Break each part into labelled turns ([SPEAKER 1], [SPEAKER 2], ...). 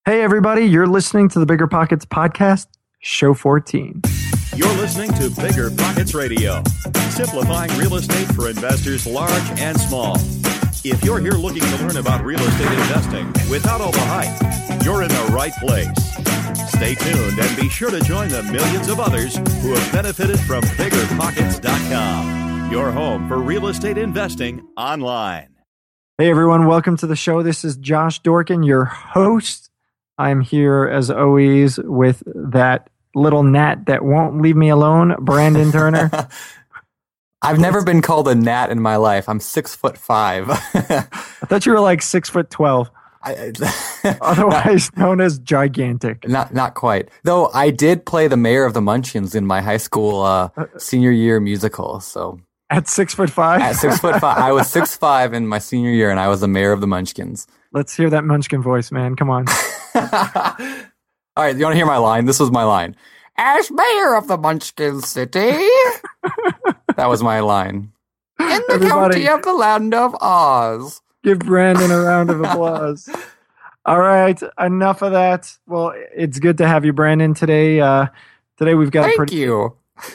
[SPEAKER 1] Hey, everybody, you're listening to the Bigger Pockets Podcast, Show 14.
[SPEAKER 2] You're listening to Bigger Pockets Radio, simplifying real estate for investors large and small. If you're here looking to learn about real estate investing without all the hype, you're in the right place. Stay tuned and be sure to join the millions of others who have benefited from BiggerPockets.com, your home for real estate investing online.
[SPEAKER 1] Hey, everyone, welcome to the show. This is Josh Dorkin, your host. I'm here, as always, with that little gnat that won't leave me alone, Brandon Turner.
[SPEAKER 3] I've never been called a gnat in my life. I'm 6'5".
[SPEAKER 1] I thought you were like 6'12", otherwise known as gigantic.
[SPEAKER 3] Not quite. Though I did play the mayor of the Munchkins in my high school senior year musical. So
[SPEAKER 1] at 6'5"?
[SPEAKER 3] At 6'5", I was 6'5" in my senior year, and I was the mayor of the Munchkins.
[SPEAKER 1] Let's hear that Munchkin voice, man. Come on.
[SPEAKER 3] All right, you want to hear my line? This was my line. As mayor of the Munchkin City. That was my line. In the county of the land of Oz.
[SPEAKER 1] Give Brandon a round of applause. All right, enough of that. Well, it's good to have you, Brandon, today. Today we've got
[SPEAKER 3] Thank you.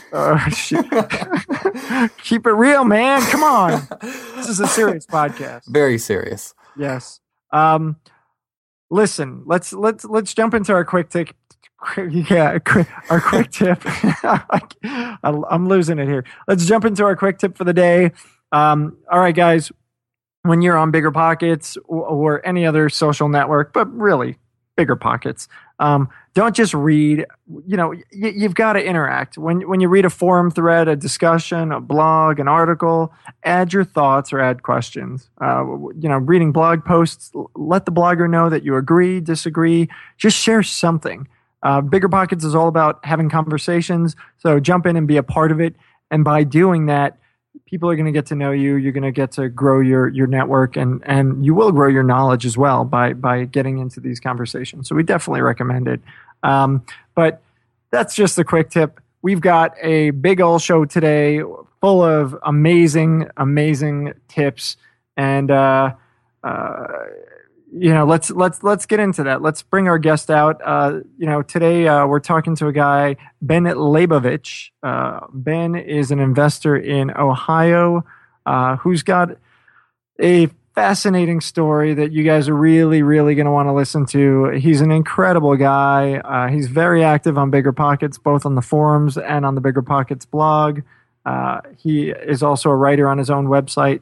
[SPEAKER 1] Keep it real, man. Come on. This is a serious podcast.
[SPEAKER 3] Very serious.
[SPEAKER 1] Yes. Listen, let's jump into our quick tip. Our quick tip. I'm losing it here. Let's jump into our quick tip for the day. All right, guys. When you're on Bigger Pockets or any other social network, but really Bigger Pockets, don't just read. You know, you've got to interact. When you read a forum thread, a discussion, a blog, an article, add your thoughts or add questions. Reading blog posts, let the blogger know that you agree, disagree. Just share something. Bigger Pockets is all about having conversations. So jump in and be a part of it. And by doing that, people are going to get to know you. You're going to get to grow your network, and you will grow your knowledge as well by getting into these conversations. So we definitely recommend it. But that's just a quick tip. We've got a big old show today full of amazing tips. And, let's get into that. Let's bring our guest out. Today we're talking to a guy, Ben Leibovich. Ben is an investor in Ohio who's got a fascinating story that you guys are really, really going to want to listen to. He's an incredible guy. He's very active on Bigger Pockets, both on the forums and on the Bigger Pockets blog. He is also a writer on his own website,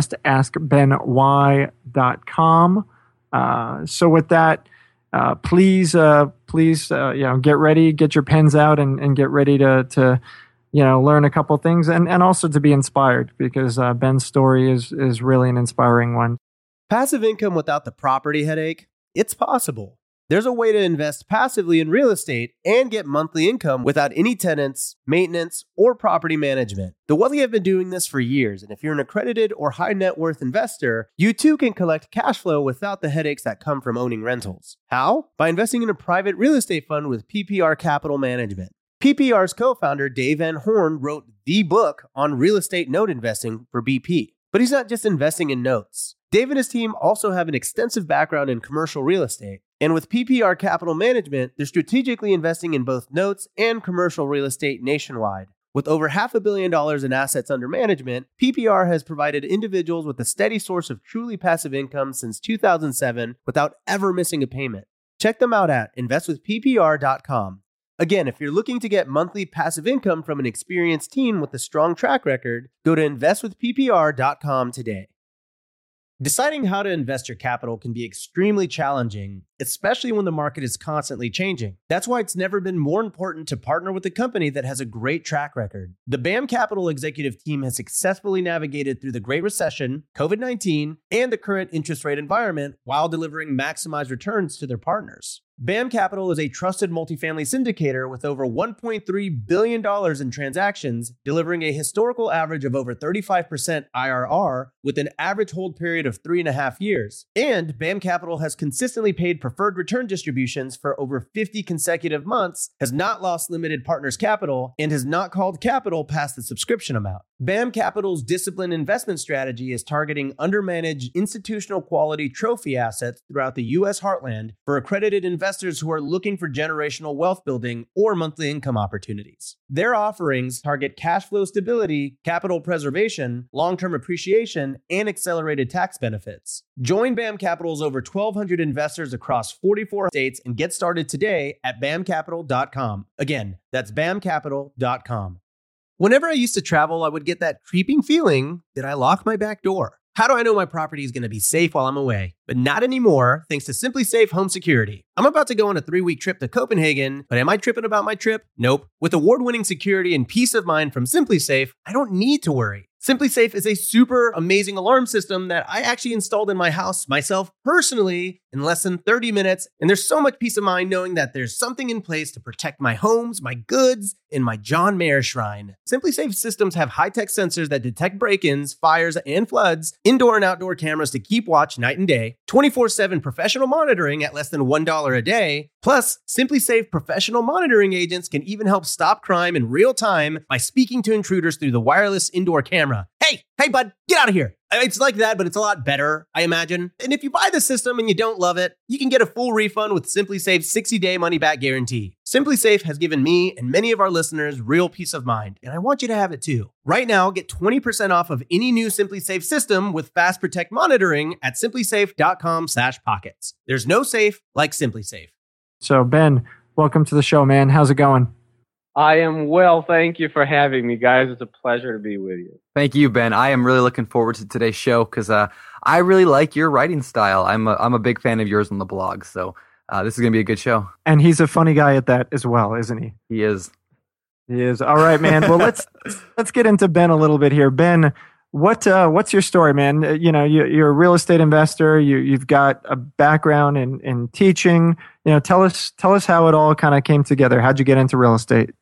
[SPEAKER 1] justaskbenwhy.com. So with that, please, get ready, get your pens out and get ready to learn a couple things and also to be inspired because, Ben's story is really an inspiring one.
[SPEAKER 4] Passive income without the property headache? It's possible. There's a way to invest passively in real estate and get monthly income without any tenants, maintenance, or property management. The Wealthy have been doing this for years, and if you're an accredited or high net worth investor, you too can collect cash flow without the headaches that come from owning rentals. How? By investing in a private real estate fund with PPR Capital Management. PPR's co-founder, Dave Van Horn, wrote the book on real estate note investing for BP. But he's not just investing in notes. Dave and his team also have an extensive background in commercial real estate. And with PPR Capital Management, they're strategically investing in both notes and commercial real estate nationwide. With over $500 million in assets under management, PPR has provided individuals with a steady source of truly passive income since 2007 without ever missing a payment. Check them out at investwithppr.com. Again, if you're looking to get monthly passive income from an experienced team with a strong track record, go to investwithppr.com today. Deciding how to invest your capital can be extremely challenging, especially when the market is constantly changing. That's why it's never been more important to partner with a company that has a great track record. The BAM Capital executive team has successfully navigated through the Great Recession, COVID-19, and the current interest rate environment while delivering maximized returns to their partners. BAM Capital is a trusted multifamily syndicator with over $1.3 billion in transactions, delivering a historical average of over 35% IRR with an average hold period of 3.5 years. And BAM Capital has consistently paid preferred return distributions for over 50 consecutive months, has not lost limited partners capital, and has not called capital past the subscription amount. BAM Capital's disciplined investment strategy is targeting undermanaged institutional quality trophy assets throughout the U.S. heartland for accredited investors who are looking for generational wealth building or monthly income opportunities. Their offerings target cash flow stability, capital preservation, long-term appreciation, and accelerated tax benefits. Join BAM Capital's over 1,200 investors across 44 states and get started today at bamcapital.com. Again, that's bamcapital.com. Whenever I used to travel, I would get that creeping feeling that I locked my back door. How do I know my property is going to be safe while I'm away? But not anymore, thanks to Simply Safe Home Security. I'm about to go on a 3-week trip to Copenhagen, but am I tripping about my trip? Nope. With award-winning security and peace of mind from Simply Safe, I don't need to worry. Simply Safe is a super amazing alarm system that I actually installed in my house myself personally in less than 30 minutes. And there's so much peace of mind knowing that there's something in place to protect my homes, my goods, and my John Mayer shrine. Simply Safe systems have high-tech sensors that detect break-ins, fires, and floods, indoor and outdoor cameras to keep watch night and day, 24/7 professional monitoring at less than $1 a day. Plus, Simply Safe professional monitoring agents can even help stop crime in real time by speaking to intruders through the wireless indoor camera. Hey, bud, get out of here. It's like that, but it's a lot better, I imagine. And if you buy the system and you don't love it, you can get a full refund with Simply Safe's 60-day money-back guarantee. Simply Safe has given me and many of our listeners real peace of mind, and I want you to have it too. Right now, get 20% off of any new Simply Safe system with Fast Protect monitoring at simplysafe.com/pockets. There's no safe like Simply Safe.
[SPEAKER 1] So, Ben, welcome to the show, man. How's it going?
[SPEAKER 5] I am well. Thank you for having me, guys. It's a pleasure to be with you.
[SPEAKER 3] Thank you, Ben. I am really looking forward to today's show because I really like your writing style. I'm a big fan of yours on the blog, so this is going to be a good show.
[SPEAKER 1] And he's a funny guy at that as well, isn't he?
[SPEAKER 3] He is.
[SPEAKER 1] He is. All right, man. Well, let's get into Ben a little bit here. Ben, what's your story, man? You're a real estate investor. You've got a background in teaching. Tell us how it all kind of came together. How'd you get into real estate?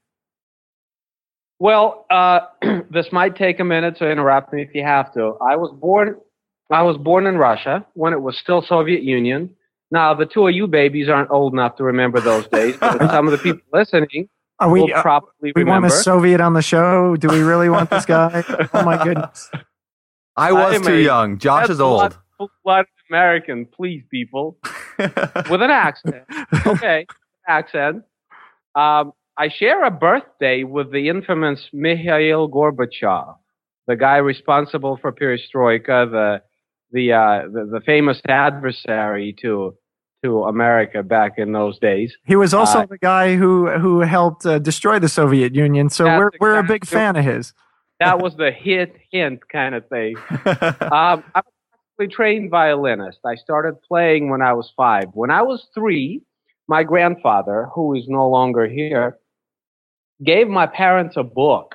[SPEAKER 5] Well, this might take a minute, so interrupt me if you have to. I was born in Russia when it was still Soviet Union. Now, the two of you babies aren't old enough to remember those days, but some of the people listening will probably
[SPEAKER 1] we
[SPEAKER 5] remember.
[SPEAKER 1] Want a Soviet on the show? Do we really want this guy? Oh, my goodness.
[SPEAKER 3] I was too young. Josh is old.
[SPEAKER 5] Blood American, please, people. With an accent. Okay, accent. I share a birthday with the infamous Mikhail Gorbachev, the guy responsible for perestroika, the famous adversary to America back in those days.
[SPEAKER 1] He was also the guy who helped destroy the Soviet Union, so we're a big fan of his.
[SPEAKER 5] That was the hint kind of thing. I'm a trained violinist. I started playing when I was 5. When I was 3, my grandfather, who is no longer here, gave my parents a book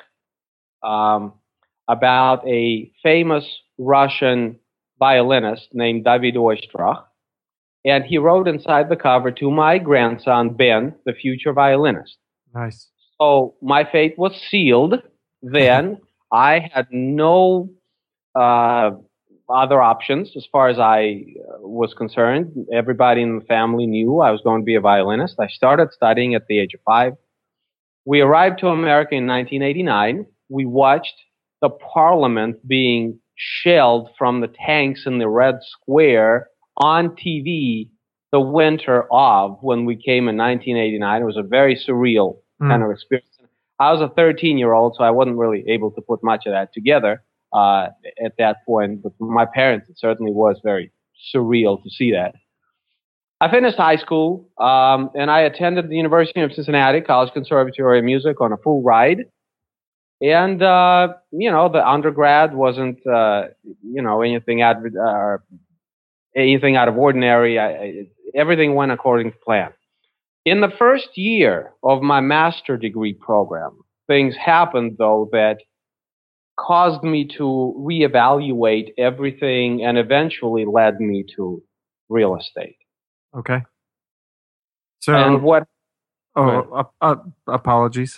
[SPEAKER 5] about a famous Russian violinist named David Oistrakh. And he wrote inside the cover, "To my grandson, Ben, the future violinist."
[SPEAKER 1] Nice.
[SPEAKER 5] So my fate was sealed then. I had no other options as far as I was concerned. Everybody in the family knew I was going to be a violinist. I started studying at the age of 5. We arrived to America in 1989. We watched the parliament being shelled from the tanks in the Red Square on TV the winter of when we came in 1989. It was a very surreal kind of experience. I was a 13-year-old, so I wasn't really able to put much of that together at that point. But for my parents, it certainly was very surreal to see that. I finished high school, and I attended the University of Cincinnati College Conservatory of Music on a full ride. And, the undergrad wasn't, anything out of ordinary. Everything went according to plan. In the first year of my master degree program, things happened, though, that caused me to reevaluate everything and eventually led me to real estate.
[SPEAKER 1] Okay. So,
[SPEAKER 5] and what?
[SPEAKER 1] Apologies.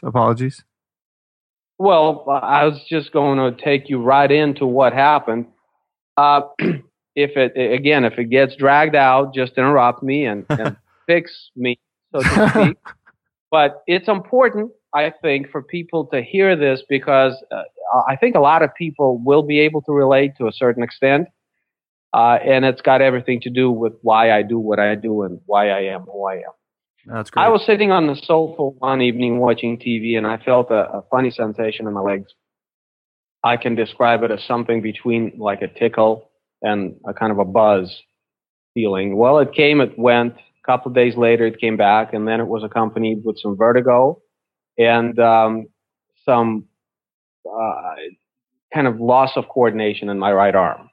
[SPEAKER 5] Well, I was just going to take you right into what happened. If it gets dragged out, just interrupt me and fix me, so to speak. But it's important, I think, for people to hear this because I think a lot of people will be able to relate to a certain extent. And it's got everything to do with why I do what I do and why I am who I am.
[SPEAKER 3] That's great.
[SPEAKER 5] I was sitting on the sofa one evening watching TV, and I felt a funny sensation in my legs. I can describe it as something between like a tickle and a kind of a buzz feeling. Well, it came, it went. A couple of days later, it came back, and then it was accompanied with some vertigo and some kind of loss of coordination in my right arm.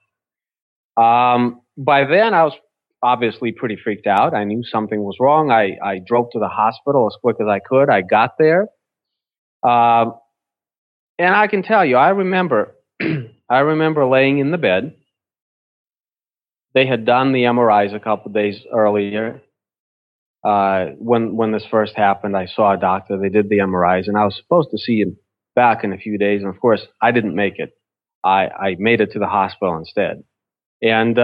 [SPEAKER 5] By then, I was obviously pretty freaked out. I knew something was wrong. I drove to the hospital as quick as I could. I got there. And I can tell you, I remember laying in the bed. They had done the MRIs a couple of days earlier. When this first happened, I saw a doctor. They did the MRIs, and I was supposed to see him back in a few days. And of course, I didn't make it. I made it to the hospital instead. And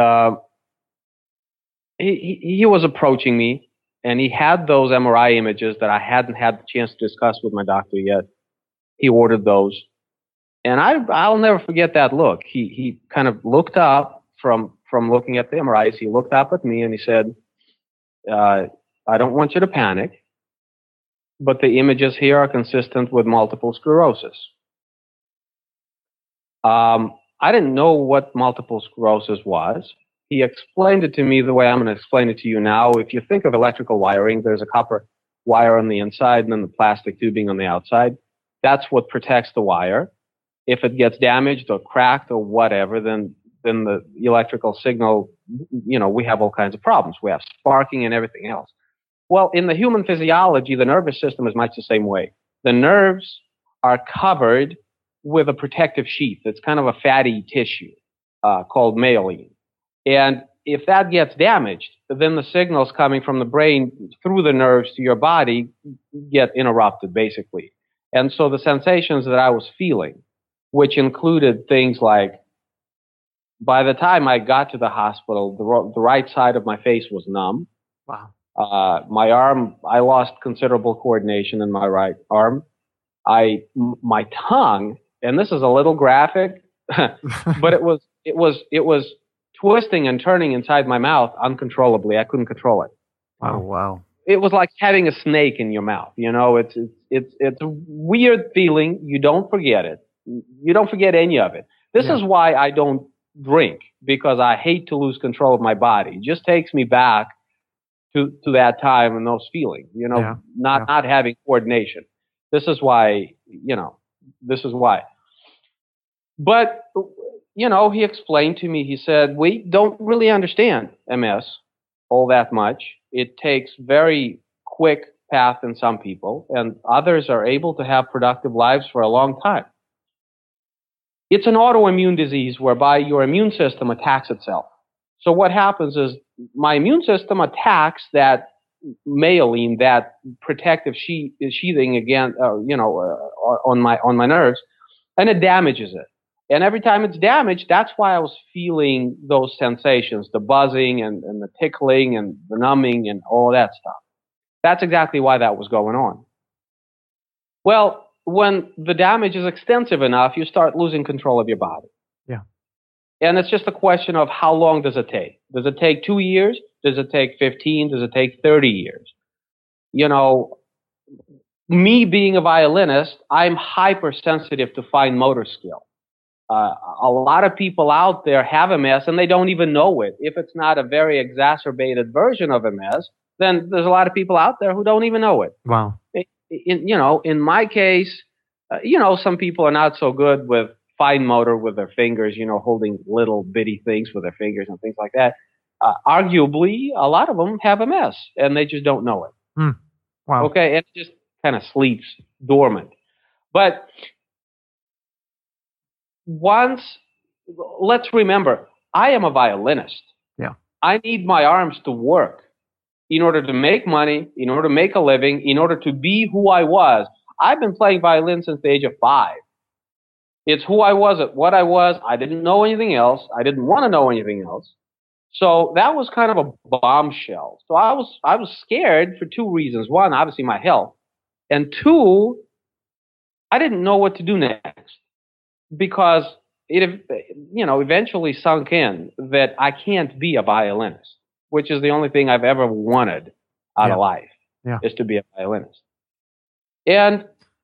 [SPEAKER 5] he was approaching me, and he had those MRI images that I hadn't had the chance to discuss with my doctor yet. He ordered those, and I'll never forget that look. He kind of looked up from looking at the MRIs. He looked up at me and he said, "I don't want you to panic, but the images here are consistent with multiple sclerosis." I didn't know what multiple sclerosis was. He explained it to me the way I'm going to explain it to you now. If you think of electrical wiring, there's a copper wire on the inside and then the plastic tubing on the outside. That's what protects the wire. If it gets damaged or cracked or whatever, then the electrical signal, we have all kinds of problems. We have sparking and everything else. Well, in the human physiology, the nervous system is much the same way. The nerves are covered with a protective sheath. It's kind of a fatty tissue called myelin. And if that gets damaged, then the signals coming from the brain through the nerves to your body get interrupted, basically. And so the sensations that I was feeling, which included things like, by the time I got to the hospital, the right side of my face was numb.
[SPEAKER 1] Wow.
[SPEAKER 5] My arm, I lost considerable coordination in my right arm. My tongue, and this is a little graphic, but it was twisting and turning inside my mouth uncontrollably. I couldn't control it.
[SPEAKER 3] Oh, wow.
[SPEAKER 5] It was like having a snake in your mouth. It's a weird feeling. You don't forget it. You don't forget any of it. This is why I don't drink, because I hate to lose control of my body. It just takes me back to that time and those feelings, not having coordination. This is why, this is why. But, he explained to me, he said, we don't really understand MS all that much. It takes very quick path in some people, and others are able to have productive lives for a long time. It's an autoimmune disease whereby your immune system attacks itself. So what happens is my immune system attacks that myelin, that protective sheathing again, on my nerves, and it damages it. And every time it's damaged, that's why I was feeling those sensations, the buzzing and the tickling and the numbing and all that stuff. That's exactly why that was going on. Well, when the damage is extensive enough, you start losing control of your body.
[SPEAKER 1] Yeah.
[SPEAKER 5] And it's just a question of how long does it take? Does it take 2 years? Does it take 15? Does it take 30 years? Me being a violinist, I'm hypersensitive to fine motor skill. A lot of people out there have MS and they don't even know it. If it's not a very exacerbated version of MS, then there's a lot of people out there who don't even know it.
[SPEAKER 1] Wow.
[SPEAKER 5] In my case, some people are not so good with fine motor with their fingers, holding little bitty things with their fingers and things like that. Arguably, a lot of them have MS and they just don't know it.
[SPEAKER 1] Wow.
[SPEAKER 5] Okay, and it just kind of sleeps dormant. But let's remember, I am a violinist.
[SPEAKER 1] Yeah. I
[SPEAKER 5] need my arms to work in order to make money, in order to make a living, in order to be who I was. I've been playing violin since the age of 5. It's who I was, what I was. I didn't know anything else. I didn't want to know anything else. So that was kind of a bombshell. So I was scared for 2 reasons. One, obviously my health. And 2, I didn't know what to do next. because it, eventually sunk in that I can't be a violinist, which is the only thing I've ever wanted out of life, is to be a violinist. And,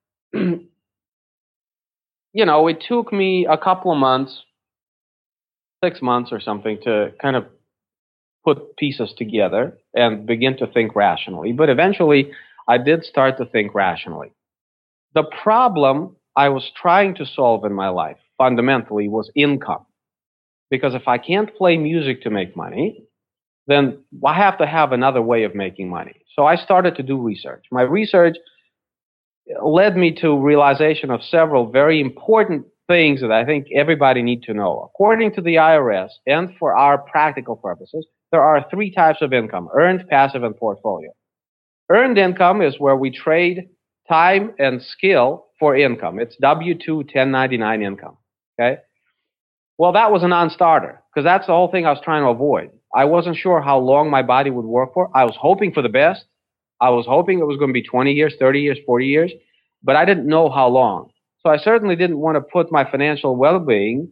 [SPEAKER 5] it took me a couple of months, 6 months or something, to kind of put pieces together and begin to think rationally. But eventually, I did start to think rationally. The problem I was trying to solve in my life, fundamentally, was income. Because if I can't play music to make money, then I have to have another way of making money. So I started to do research. My research led me to realization of several very important things that I think everybody needs to know. According to the IRS, and for our practical purposes, there are 3 types of income: earned, passive, and portfolio. Earned income is where we trade time and skill for income. It's W-2 1099 income. Okay? Well, that was a non-starter, because that's the whole thing I was trying to avoid. I wasn't sure how long my body would work for. I was hoping for the best. I was hoping it was going to be 20 years, 30 years, 40 years, but I didn't know how long. So I certainly didn't want to put my financial well-being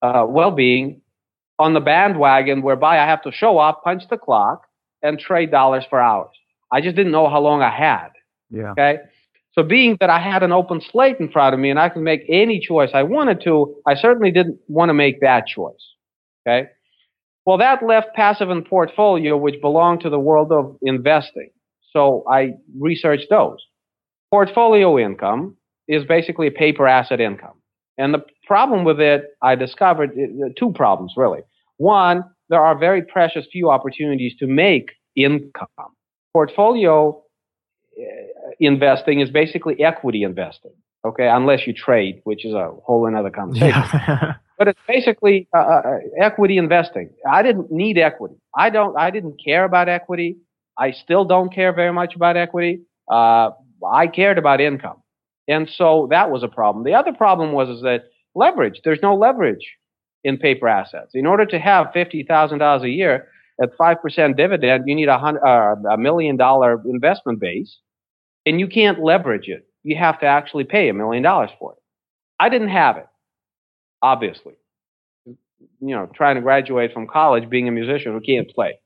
[SPEAKER 5] on the bandwagon whereby I have to show up, punch the clock, and trade dollars for hours. I just didn't know how long I had.
[SPEAKER 1] Yeah.
[SPEAKER 5] Okay. So being that I had an open slate in front of me and I could make any choice I wanted to, I certainly didn't want to make that choice. Okay. Well, that left passive and portfolio, which belonged to the world of investing. So I researched those. Portfolio income is basically a paper asset income. And the problem with it, I discovered 2 problems, really. One, there are very precious few opportunities to make income. Portfolio investing is basically equity investing, okay, unless you trade, which is a whole another conversation.
[SPEAKER 1] Yeah.
[SPEAKER 5] But it's basically equity investing. I didn't need equity. I didn't care about equity. I still don't care very much about equity. I cared about income. And so that was a problem. The other problem was that leverage. There's no leverage in paper assets. In order to have $50,000 a year at 5% dividend, you need $1 million investment base, and you can't leverage it. You have to actually pay $1 million for it. I didn't have it, obviously. Trying to graduate from college, being a musician who can't play.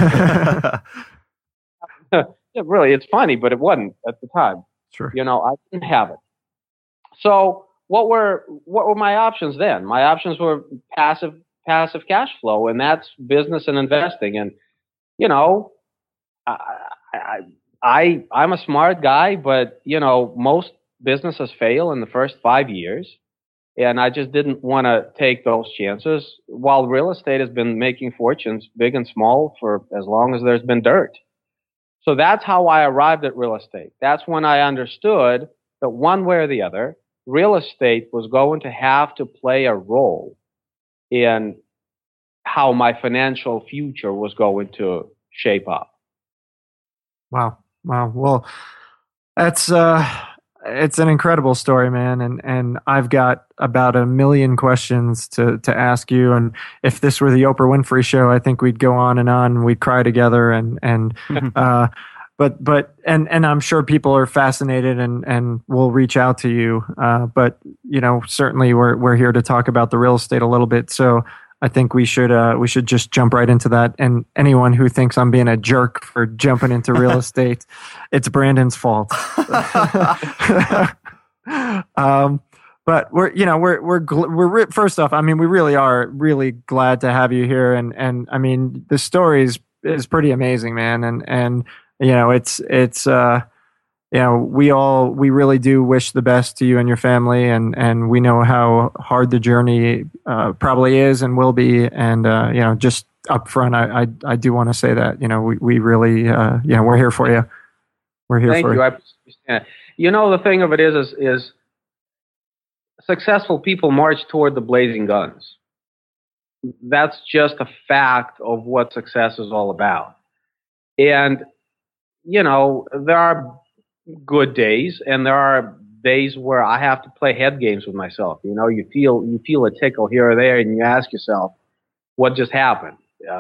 [SPEAKER 5] Yeah, really, it's funny, but it wasn't at the time.
[SPEAKER 1] Sure.
[SPEAKER 5] I didn't have it. So what were my options then? My options were passive cash flow, and that's business and investing. And I'm a smart guy, but most businesses fail in the first 5 years, and I just didn't want to take those chances. While real estate has been making fortunes, big and small, for as long as there's been dirt. So that's how I arrived at real estate. That's when I understood that one way or the other, real estate was going to have to play a role in how my financial future was going to shape up.
[SPEAKER 1] Wow. Well, that's it's an incredible story, man. And I've got about 1 million questions to ask you. And if this were the Oprah Winfrey show, I think we'd go on and on. We'd cry together but I'm sure people are fascinated and will reach out to you. But certainly we're here to talk about the real estate a little bit. So I think we should just jump right into that. And anyone who thinks I'm being a jerk for jumping into real estate, it's Brandon's fault. But we're first off, I mean, we really are really glad to have you here. And I mean, the story is pretty amazing, man. And we really do wish the best to you and your family, and we know how hard the journey probably is and will be. And just up front, I do want to say that we really we're here for you. We're here
[SPEAKER 5] Thank
[SPEAKER 1] for
[SPEAKER 5] you.
[SPEAKER 1] you.
[SPEAKER 5] I appreciate it. The thing of it is successful people march toward the blazing guns. That's just a fact of what success is all about. And there are good days, and there are days where I have to play head games with myself. You feel a tickle here or there, and you ask yourself, what just happened?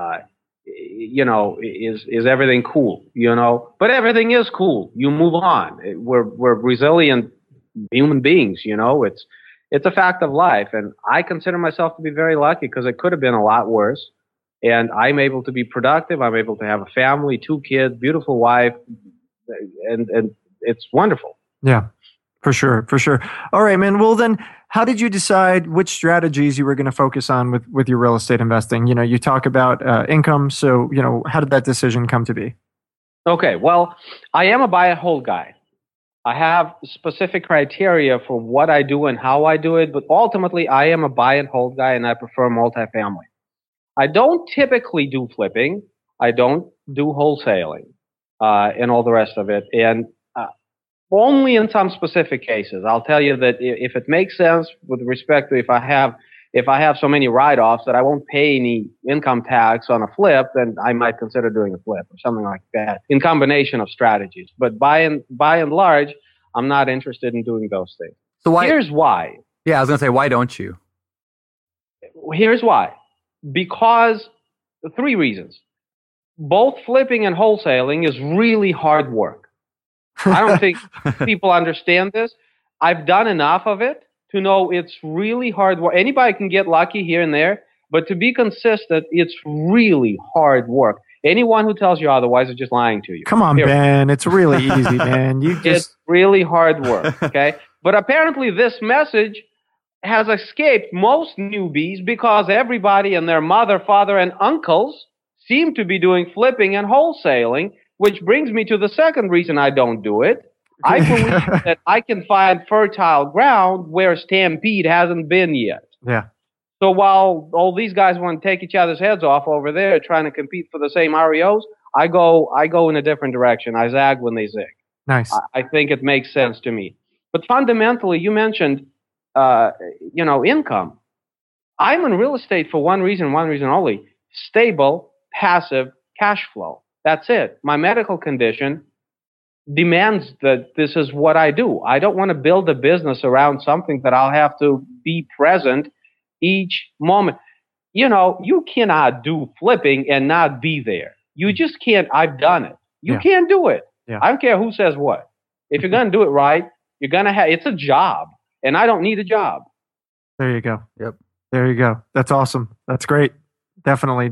[SPEAKER 5] Is everything cool? But everything is cool. You move on. We're resilient human beings. It's a fact of life. And I consider myself to be very lucky because it could have been a lot worse. And I'm able to be productive. I'm able to have a family, 2 kids, beautiful wife, and it's wonderful.
[SPEAKER 1] Yeah, for sure. For sure. All right, man. Well, then how did you decide which strategies you were going to focus on with your real estate investing? You know, you talk about income. So, you know, how did that decision come to be?
[SPEAKER 5] Okay. Well, I am a buy and hold guy. I have specific criteria for what I do and how I do it, but ultimately I am a buy and hold guy and I prefer multifamily. I don't typically do flipping. I don't do wholesaling, and all the rest of it. And only in some specific cases. I'll tell you that if it makes sense with respect to if I have so many write-offs that I won't pay any income tax on a flip, then I might consider doing a flip or something like that in combination of strategies. But by and large, I'm not interested in doing those things.
[SPEAKER 3] So
[SPEAKER 5] here's why.
[SPEAKER 3] Yeah, I was going to say, why don't you?
[SPEAKER 5] Here's why. Because 3 reasons. Both flipping and wholesaling is really hard work. I don't think people understand this. I've done enough of it to know it's really hard work. Anybody can get lucky here and there, but to be consistent, it's really hard work. Anyone who tells you otherwise is just lying to you.
[SPEAKER 1] Come on, Ben. It's really easy, man.
[SPEAKER 5] It's really hard work, okay? But apparently this message has escaped most newbies because everybody and their mother, father, and uncles seem to be doing flipping and wholesaling, which brings me to the second reason I don't do it. I believe that I can find fertile ground where Stampede hasn't been yet.
[SPEAKER 1] Yeah.
[SPEAKER 5] So while all these guys want to take each other's heads off over there trying to compete for the same REOs, I go in a different direction. I zag when they zig.
[SPEAKER 1] Nice.
[SPEAKER 5] I think it makes sense to me. But fundamentally, you mentioned, income. I'm in real estate for one reason only: stable, passive cash flow. That's it. My medical condition demands that this is what I do. I don't want to build a business around something that I'll have to be present each moment. You know, you cannot do flipping and not be there. You just can't. I've done it. You can't do it.
[SPEAKER 1] Yeah.
[SPEAKER 5] I don't care who says what. If you're going to do it right, you're going to have, it's a job, and I don't need a job.
[SPEAKER 1] There you go.
[SPEAKER 3] Yep.
[SPEAKER 1] There you go. That's awesome. That's great. Definitely.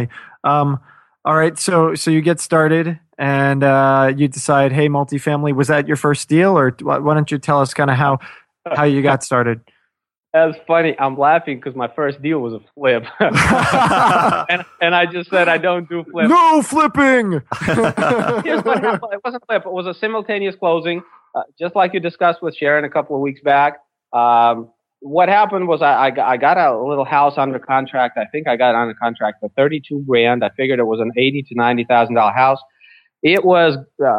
[SPEAKER 1] All right, so you get started and you decide, hey, multifamily. Was that your first deal, or why don't you tell us kind of how you got started?
[SPEAKER 5] That's funny. I'm laughing because my first deal was a flip, and I just said I don't do flips.
[SPEAKER 1] No flipping.
[SPEAKER 5] Here's what happened. It wasn't a flip. It was a simultaneous closing, just like you discussed with Sharon a couple of weeks back. What happened was I got a little house under contract. I think I got it under contract for $32,000. I figured it was an $80,000 to $90,000 house. It was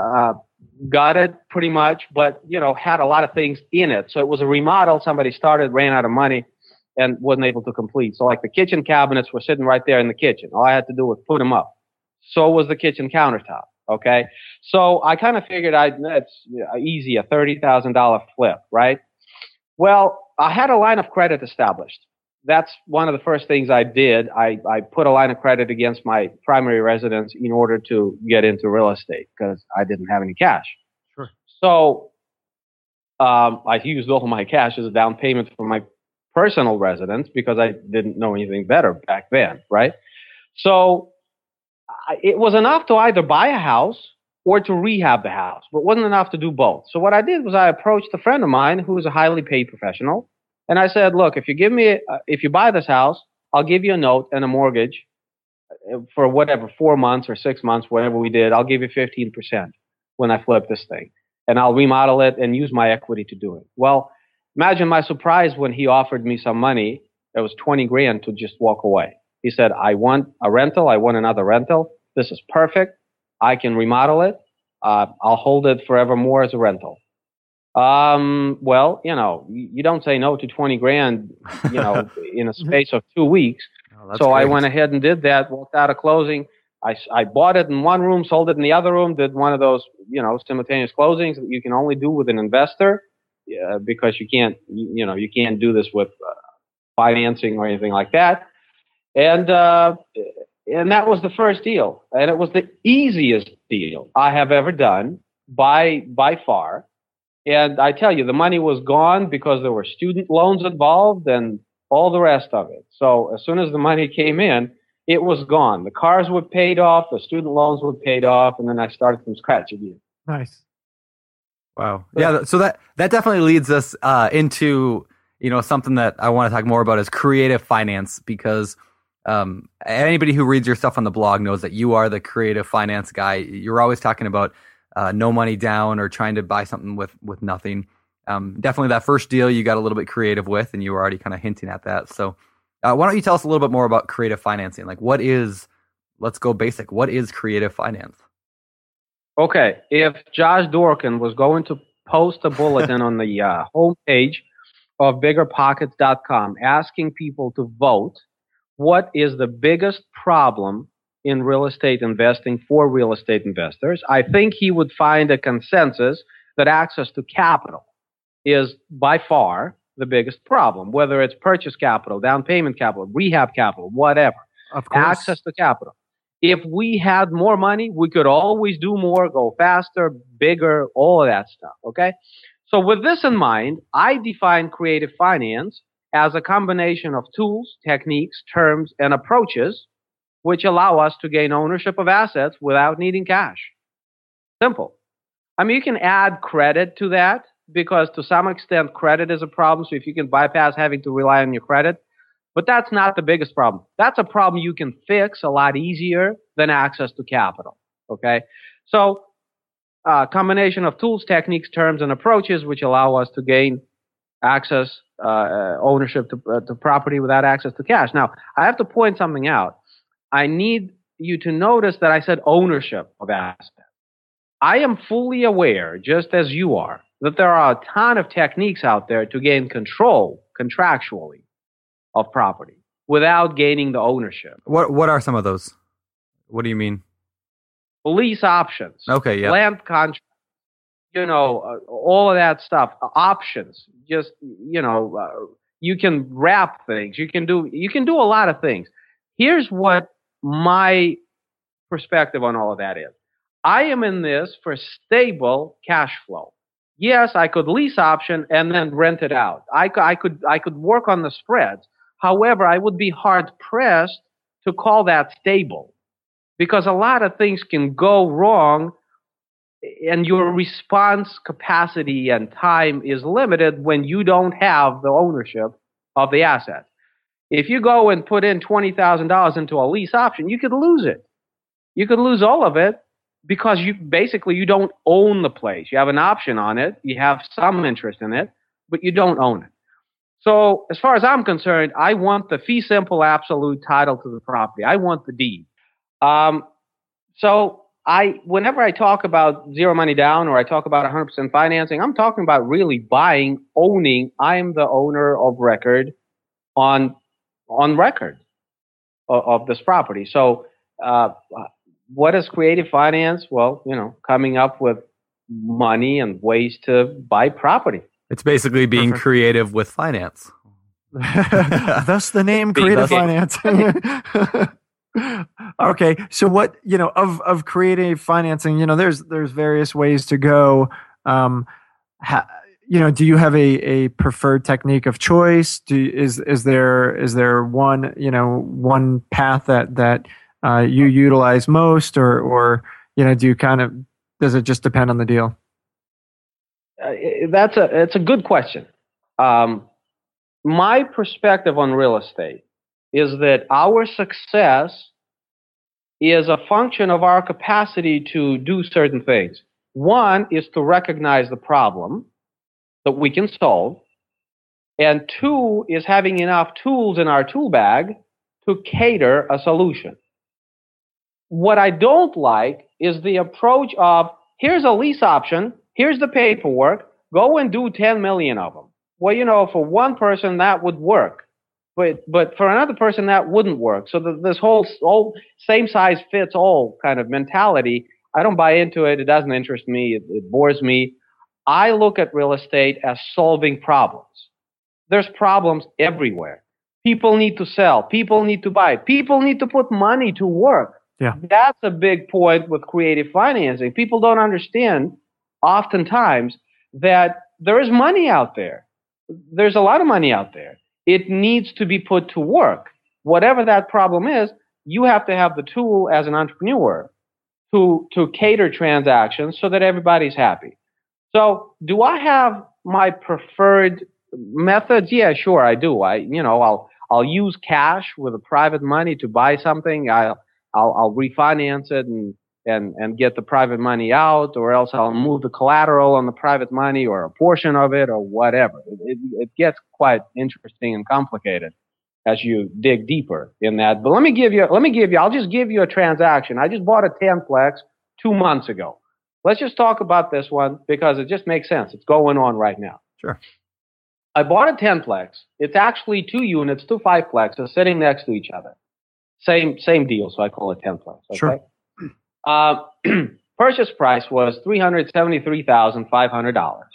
[SPEAKER 5] gutted pretty much, but had a lot of things in it. So it was a remodel. Somebody started, ran out of money, and wasn't able to complete. So like the kitchen cabinets were sitting right there in the kitchen. All I had to do was put them up. So was the kitchen countertop. Okay, so I kind of figured that's easy, a $30,000 flip, right? Well, I had a line of credit established. That's one of the first things I did. I put a line of credit against my primary residence in order to get into real estate because I didn't have any cash.
[SPEAKER 1] Sure.
[SPEAKER 5] So I used all my cash as a down payment for my personal residence because I didn't know anything better back then, right? So it was enough to either buy a house or to rehab the house, but it wasn't enough to do both. So what I did was I approached a friend of mine who was a highly paid professional, and I said, look, if you buy this house, I'll give you a note and a mortgage for whatever, 4 months or 6 months, whatever we did. I'll give you 15% when I flip this thing, and I'll remodel it and use my equity to do it. Well, imagine my surprise when he offered me some money. It was $20,000 to just walk away. He said, I want a rental. I want another rental. This is perfect. I can remodel it. I'll hold it forevermore as a rental. Well, you don't say no to $20,000, in a space of 2 weeks.
[SPEAKER 3] Oh,
[SPEAKER 5] so
[SPEAKER 3] great.
[SPEAKER 5] I went ahead and did that, walked out of closing. I bought it in one room, sold it in the other room, did one of those, simultaneous closings that you can only do with an investor, because you can't do this with financing or anything like that. And that was the first deal. And it was the easiest deal I have ever done by far. And I tell you, the money was gone because there were student loans involved and all the rest of it. So as soon as the money came in, it was gone. The cars were paid off, the student loans were paid off, and then I started from scratch again.
[SPEAKER 1] Nice.
[SPEAKER 3] Wow. Yeah. So that definitely leads us into, something that I want to talk more about is creative finance, because anybody who reads your stuff on the blog knows that you are the creative finance guy. You're always talking about no money down or trying to buy something with nothing. Definitely that first deal you got a little bit creative with, and you were already kind of hinting at that. So why don't you tell us a little bit more about creative financing? Like let's go basic. What is creative finance?
[SPEAKER 5] Okay. If Josh Dorkin was going to post a bulletin on the homepage of biggerpockets.com asking people to vote, what is the biggest problem in real estate investing for real estate investors, I think he would find a consensus that access to capital is by far the biggest problem, whether it's purchase capital, down payment capital, rehab capital, whatever.
[SPEAKER 1] Of course.
[SPEAKER 5] Access to capital. If we had more money, we could always do more, go faster, bigger, all of that stuff, okay? So with this in mind, I define creative finance as a combination of tools, techniques, terms, and approaches which allow us to gain ownership of assets without needing cash. Simple. I mean, you can add credit to that because to some extent credit is a problem. So if you can bypass having to rely on your credit, but that's not the biggest problem. That's a problem you can fix a lot easier than access to capital. Okay. So combination of tools, techniques, terms, and approaches which allow us to gain access, ownership to property without access to cash. Now, I have to point something out. I need you to notice that I said ownership of assets. I am fully aware, just as you are, that there are a ton of techniques out there to gain control contractually of property without gaining the ownership.
[SPEAKER 3] What are some of those? What do you mean?
[SPEAKER 5] Lease options.
[SPEAKER 3] Okay, yeah.
[SPEAKER 5] Land contracts. All of that stuff. Options. Just, you can wrap things. You can do a lot of things. Here's what my perspective on all of that is. I am in this for stable cash flow. Yes, I could lease option and then rent it out. I could work on the spreads. However, I would be hard pressed to call that stable because a lot of things can go wrong and your response capacity and time is limited when you don't have the ownership of the asset. If you go and put in $20,000 into a lease option, you could lose it. You could lose all of it because you don't own the place. You have an option on it. You have some interest in it, but you don't own it. So as far as I'm concerned, I want the fee simple absolute title to the property. I want the deed. Whenever I talk about zero money down or I talk about 100% financing, I'm talking about really buying, owning. I'm the owner of record on record of this property. So, what is creative finance? Well, coming up with money and ways to buy property.
[SPEAKER 3] It's basically being creative with finance.
[SPEAKER 1] Thus the name creative finance. Okay. So what, of creative financing, there's various ways to go. Do you have a preferred technique of choice? Is there one path that you utilize most, or do you does it just depend on the deal?
[SPEAKER 5] It's a good question. My perspective on real estate is that our success is a function of our capacity to do certain things. One is to recognize the problem that we can solve. And two is having enough tools in our tool bag to cater a solution. What I don't like is the approach of, here's a lease option, here's the paperwork, go and do 10 million of them. Well, for one person that would work, but for another person that wouldn't work. So this whole same size fits all kind of mentality, I don't buy into it. It doesn't interest me. It bores me. I look at real estate as solving problems. There's problems everywhere. People need to sell. People need to buy. People need to put money to work.
[SPEAKER 1] Yeah.
[SPEAKER 5] That's a big point with creative financing. People don't understand oftentimes that there is money out there. There's a lot of money out there. It needs to be put to work. Whatever that problem is, you have to have the tool as an entrepreneur to cater transactions so that everybody's happy. So do I have my preferred methods? Yeah, sure, I do. I'll use cash with a private money to buy something. I'll refinance it and get the private money out, or else I'll move the collateral on the private money or a portion of it or whatever. It gets quite interesting and complicated as you dig deeper in that. But I'll just give you a transaction. I just bought a 10-plex 2 months ago. Let's just talk about this one because it just makes sense. It's going on right now.
[SPEAKER 3] Sure.
[SPEAKER 5] I bought a 10-plex. It's actually 2 units, 2 5-plexes sitting next to each other. Same deal, so I call it 10-plex. Okay?
[SPEAKER 1] Sure.
[SPEAKER 5] Purchase price was $373,500.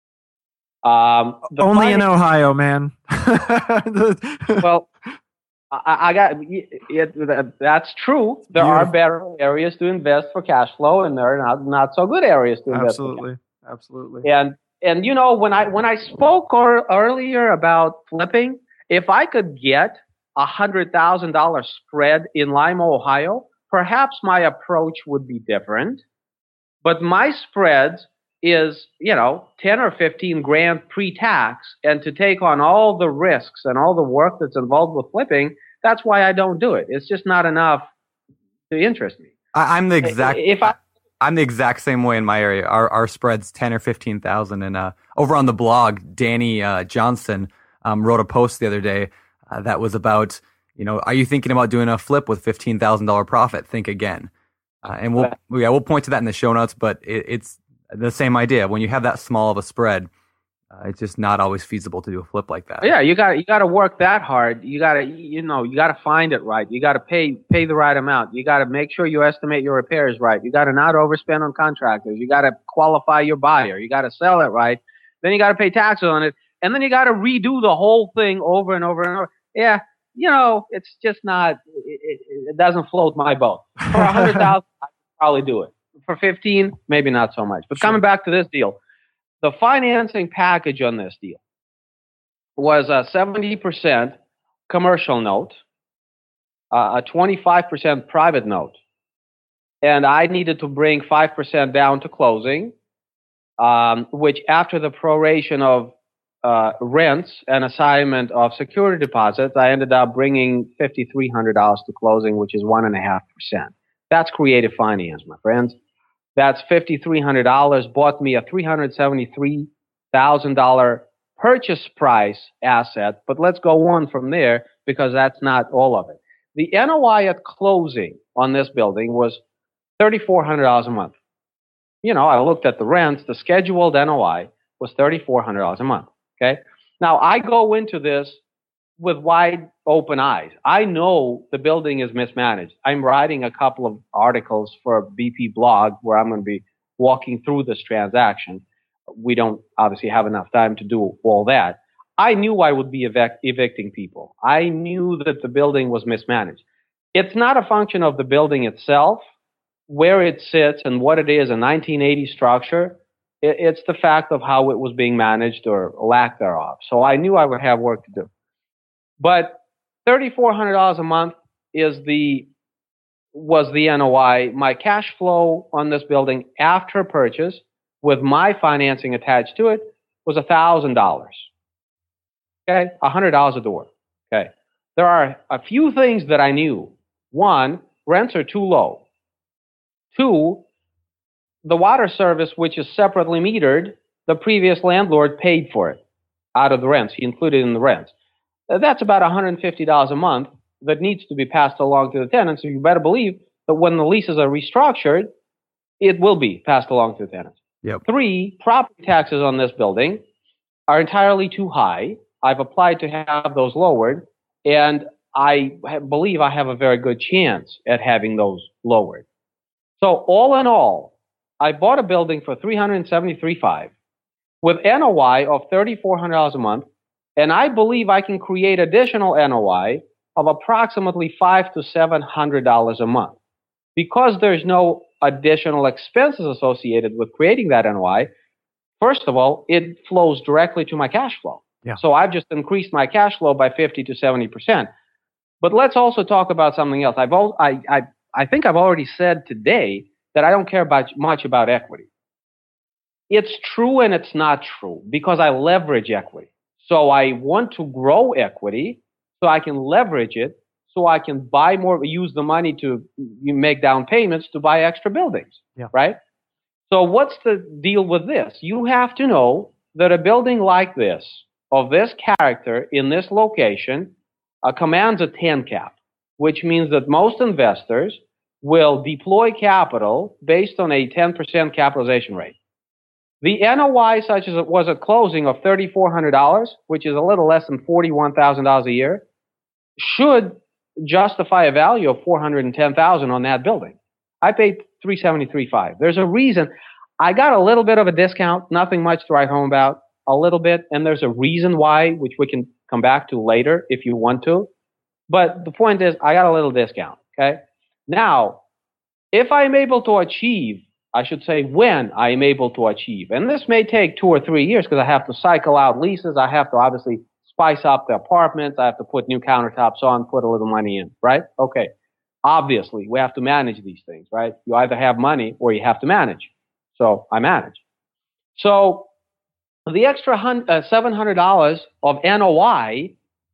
[SPEAKER 1] Only in Ohio, man.
[SPEAKER 5] Well, I got it. That's true. There are better areas to invest for cash flow, and there are not so good areas to invest.
[SPEAKER 1] Absolutely.
[SPEAKER 5] And when I spoke earlier about flipping, if I could get $100,000 spread in Lima, Ohio, perhaps my approach would be different. But my spreads is, 10 or 15 grand pre-tax, and to take on all the risks and all the work that's involved with flipping, that's why I don't do it. It's just not enough to interest me.
[SPEAKER 3] I'm the exact same way in my area. Our spread's 10 or 15,000, and over on the blog, Danny Johnson wrote a post the other day that was about, are you thinking about doing a flip with $15,000 profit? Think again. And we'll point to that in the show notes, but it's the same idea. When you have that small of a spread, it's just not always feasible to do a flip like that.
[SPEAKER 5] Yeah, you got to work that hard. You got to find it right. You got to pay the right amount. You got to make sure you estimate your repairs right. You got to not overspend on contractors. You got to qualify your buyer. You got to sell it right. Then you got to pay taxes on it, and then you got to redo the whole thing over and over and over. Yeah, it's just not. It doesn't float my boat. For $100,000, I could probably do it. For 15, maybe not so much. But Coming back to this deal, the financing package on this deal was a 70% commercial note, a 25% private note, and I needed to bring 5% down to closing, which after the proration of rents and assignment of security deposits, I ended up bringing $5,300 to closing, which is 1.5%. That's creative finance, my friends. That's $5,300, bought me a $373,000 purchase price asset. But let's go on from there because that's not all of it. The NOI at closing on this building was $3,400 a month. I looked at the rents. The scheduled NOI was $3,400 a month. Okay. Now I go into this with wide open eyes. I know the building is mismanaged. I'm writing a couple of articles for BP blog where I'm going to be walking through this transaction. We don't obviously have enough time to do all that. I knew I would be evicting people. I knew that the building was mismanaged. It's not a function of the building itself, where it sits and what it is, a 1980 structure. It's the fact of how it was being managed or lack thereof. So I knew I would have work to do. But $3,400 a month was the NOI. My cash flow on this building after purchase, with my financing attached to it, was $1,000. Okay, $100 a door. Okay, there are a few things that I knew. One, rents are too low. Two, the water service, which is separately metered, the previous landlord paid for it out of the rents. He included in the rents. That's about $150 a month that needs to be passed along to the tenants. So you better believe that when the leases are restructured, it will be passed along to the tenants.
[SPEAKER 3] Yep.
[SPEAKER 5] 3, property taxes on this building are entirely too high. I've applied to have those lowered, and I believe I have a very good chance at having those lowered. So all in all, I bought a building for $373,500 with NOI of $3,400 a month. And I believe I can create additional NOI of approximately $500 to $700 a month. Because there's no additional expenses associated with creating that NOI, first of all, it flows directly to my cash flow.
[SPEAKER 1] Yeah.
[SPEAKER 5] So I've just increased my cash flow by 50 to 70%. But let's also talk about something else. I think I've already said today that I don't care much about equity. It's true and it's not true because I leverage equity. So I want to grow equity so I can leverage it, so I can buy more, use the money to make down payments to buy extra buildings, right? So what's the deal with this? You have to know that a building like this, of this character, in this location, commands a 10 cap, which means that most investors will deploy capital based on a 10% capitalization rate. The NOI, such as it was at closing, of $3,400, which is a little less than $41,000 a year, should justify a value of $410,000 on that building. I paid $373,500. There's a reason. I got a little bit of a discount, nothing much to write home about, a little bit, and there's a reason why, which we can come back to later if you want to. But the point is, I got a little discount, okay? Now, if I'm able to achieve, I should say when I am able to achieve, and this may take 2 or 3 years because I have to cycle out leases, I have to obviously spice up the apartments, I have to put new countertops on, put a little money in, right? Okay. Obviously, we have to manage these things, right? You either have money or you have to manage. So I manage. So the extra $700 of NOI,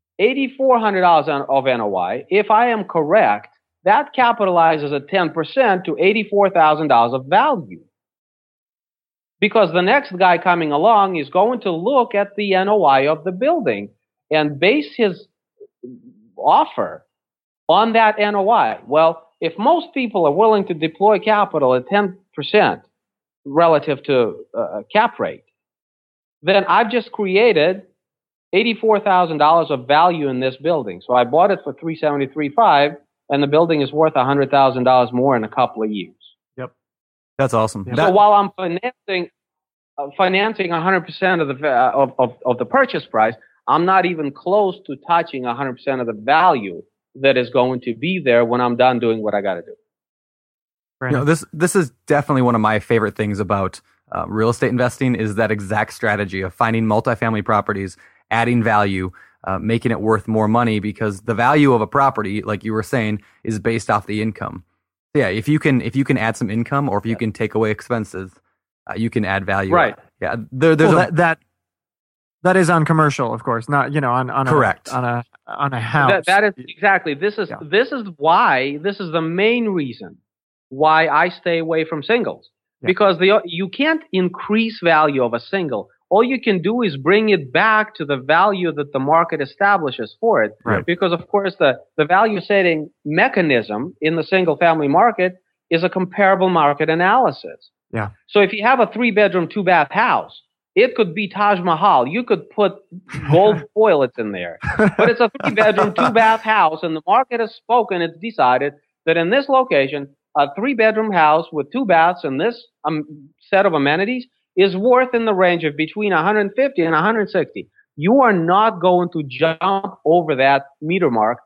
[SPEAKER 5] $8,400 of NOI, if I am correct, that capitalizes at 10% to $84,000 of value. Because the next guy coming along is going to look at the NOI of the building and base his offer on that NOI. Well, if most people are willing to deploy capital at 10% relative to cap rate, then I've just created $84,000 of value in this building. So I bought it for $373,500, and the building is worth $100,000 more in a couple of years.
[SPEAKER 1] Yep,
[SPEAKER 3] that's awesome.
[SPEAKER 5] So while I'm financing 100% of the purchase price, I'm not even close to touching 100% of the value that is going to be there when I'm done doing what I got to do.
[SPEAKER 3] You know, this is definitely one of my favorite things about real estate investing is that exact strategy of finding multifamily properties, adding value, making it worth more money, because the value of a property, like you were saying, is based off the income. So yeah, if you can add some income, or if you can take away expenses, you can add value.
[SPEAKER 5] Right.
[SPEAKER 3] Yeah.
[SPEAKER 1] That is on commercial, of course, not on
[SPEAKER 3] correct
[SPEAKER 1] on a house.
[SPEAKER 5] That is exactly. This is the main reason why I stay away from singles, because you can't increase value of a single. All you can do is bring it back to the value that the market establishes for it.
[SPEAKER 1] Right.
[SPEAKER 5] Because of course the value setting mechanism in the single family market is a comparable market analysis.
[SPEAKER 1] Yeah.
[SPEAKER 5] So if you have a 3-bedroom, 2-bath house, it could be Taj Mahal. You could put gold toilets in there. But it's a 3-bedroom, 2-bath house, and the market has spoken. It's decided that in this location, a 3-bedroom house with 2 baths and this set of amenities is worth in the range of between 150 and 160. You are not going to jump over that meter mark,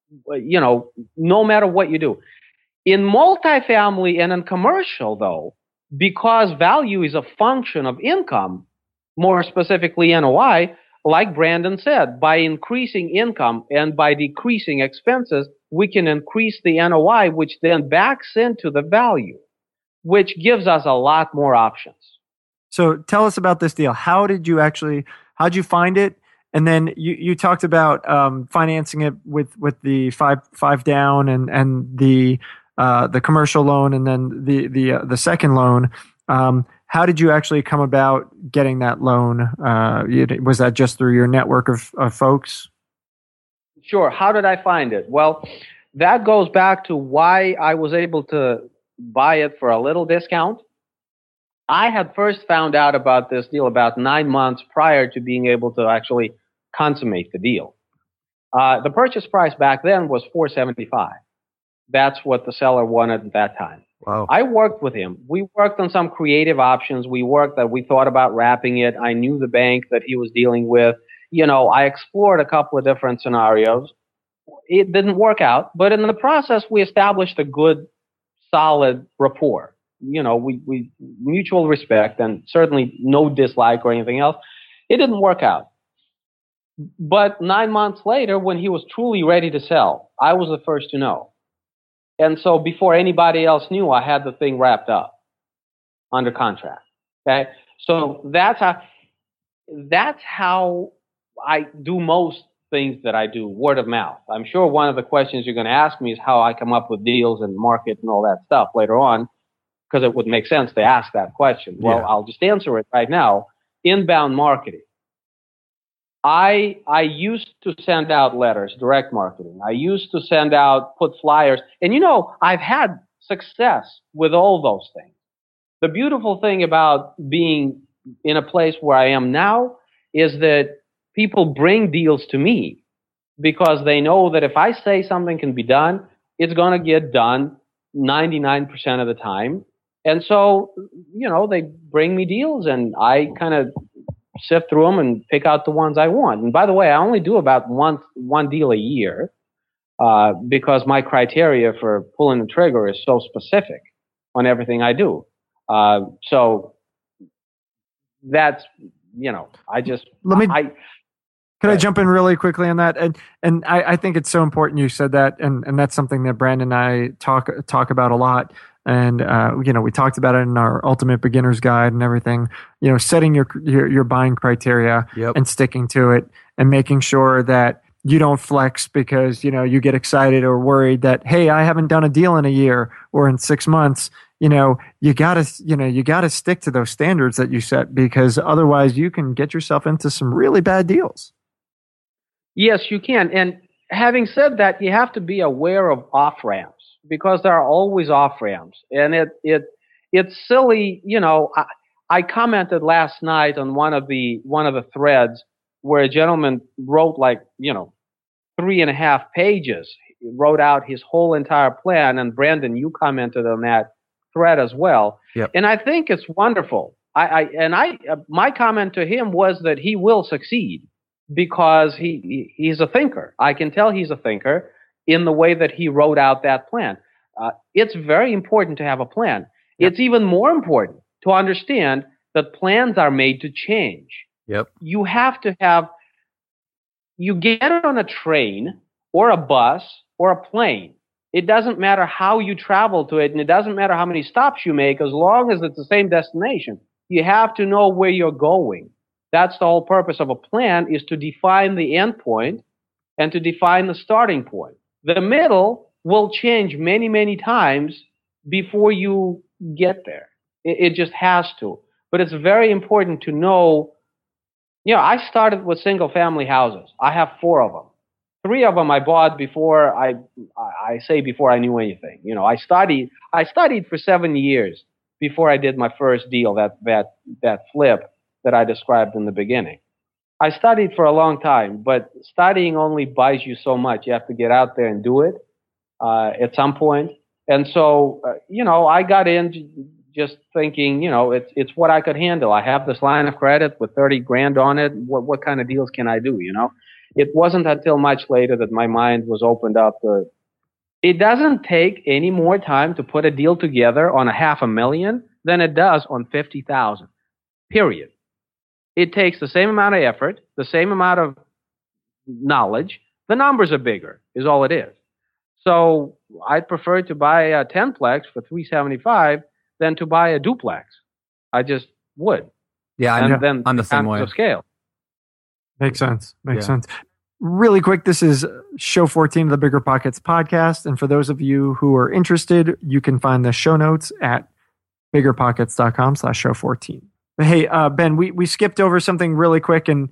[SPEAKER 5] no matter what you do. In multifamily and in commercial, though, because value is a function of income, more specifically NOI, like Brandon said, by increasing income and by decreasing expenses, we can increase the NOI, which then backs into the value, which gives us a lot more options.
[SPEAKER 1] So tell us about this deal. How'd you find it? And then you talked about financing it with the five down and the commercial loan, and then the second loan. How did you actually come about getting that loan? Was that just through your network of folks?
[SPEAKER 5] Sure. How did I find it? Well, that goes back to why I was able to buy it for a little discount. I had first found out about this deal about 9 months prior to being able to actually consummate the deal. The purchase price back then was $475. That's what the seller wanted at that time.
[SPEAKER 3] Wow.
[SPEAKER 5] I worked with him. We worked on some creative options. We thought about wrapping it. I knew the bank that he was dealing with. I explored a couple of different scenarios. It didn't work out, but in the process, we established a good, solid rapport. we mutual respect and certainly no dislike or anything else. It didn't work out. But 9 months later, when he was truly ready to sell, I was the first to know. And so before anybody else knew, I had the thing wrapped up under contract. Okay. So that's how I do most things that I do, word of mouth. I'm sure one of the questions you're going to ask me is how I come up with deals and market and all that stuff later on, because it would make sense to ask that question. Well,
[SPEAKER 4] Yeah.
[SPEAKER 5] I'll just answer it right now. Inbound marketing. I used to send out letters, direct marketing. I used to put flyers. And I've had success with all those things. The beautiful thing about being in a place where I am now is that people bring deals to me because they know that if I say something can be done, it's going to get done 99% of the time. And so, they bring me deals and I kind of sift through them and pick out the ones I want. And by the way, I only do about one deal a year because my criteria for pulling the trigger is so specific on everything I do. So that's,
[SPEAKER 1] Can I jump in really quickly on that? And I think it's so important you said that, and that's something that Brandon and I talk about a lot. And we talked about it in our Ultimate Beginner's Guide and everything. Setting your buying criteria and sticking to it, and making sure that you don't flex because you get excited or worried that, hey, I haven't done a deal in a year or in 6 months. You gotta stick to those standards that you set, because otherwise you can get yourself into some really bad deals.
[SPEAKER 5] Yes, you can. And having said that, you have to be aware of off ramps, because there are always off ramps. And it's silly. I commented last night on one of the threads where a gentleman wrote 3.5 pages. He wrote out his whole entire plan, and Brandon, you commented on that thread as well.
[SPEAKER 4] Yep.
[SPEAKER 5] And I think it's wonderful. My comment to him was that he will succeed because he's a thinker. I can tell he's a thinker in the way that he wrote out that plan. It's very important to have a plan. Yep. It's even more important to understand that plans are made to change.
[SPEAKER 4] Yep.
[SPEAKER 5] You get on a train or a bus or a plane. It doesn't matter how you travel to it, and it doesn't matter how many stops you make, as long as it's the same destination. You have to know where you're going. That's the whole purpose of a plan, is to define the end point and to define the starting point. The middle will change many, many times before you get there. It just has to. But it's very important to know. I started with single family houses. I have 4 of them. 3 of them I bought before I knew anything. I studied for 7 years before I did my first deal, that flip that I described in the beginning. I studied for a long time, but studying only buys you so much. You have to get out there and do it at some point. And so, I got in just thinking, it's what I could handle. I have this line of credit with $30,000 on it. What kind of deals can I do? It wasn't until much later that my mind was opened up. It doesn't take any more time to put a deal together on $500,000 than it does on $50,000. Period. It takes the same amount of effort, the same amount of knowledge. The numbers are bigger, is all it is. So I'd prefer to buy a 10-plex for $375 than to buy a duplex. I just would.
[SPEAKER 3] Yeah, I'm the same way.
[SPEAKER 5] Of scale.
[SPEAKER 1] Makes sense. Makes sense. Really quick, this is show 14 of the Bigger Pockets podcast. And for those of you who are interested, you can find the show notes at biggerpockets.com/show 14. But hey, Ben, we skipped over something really quick. And,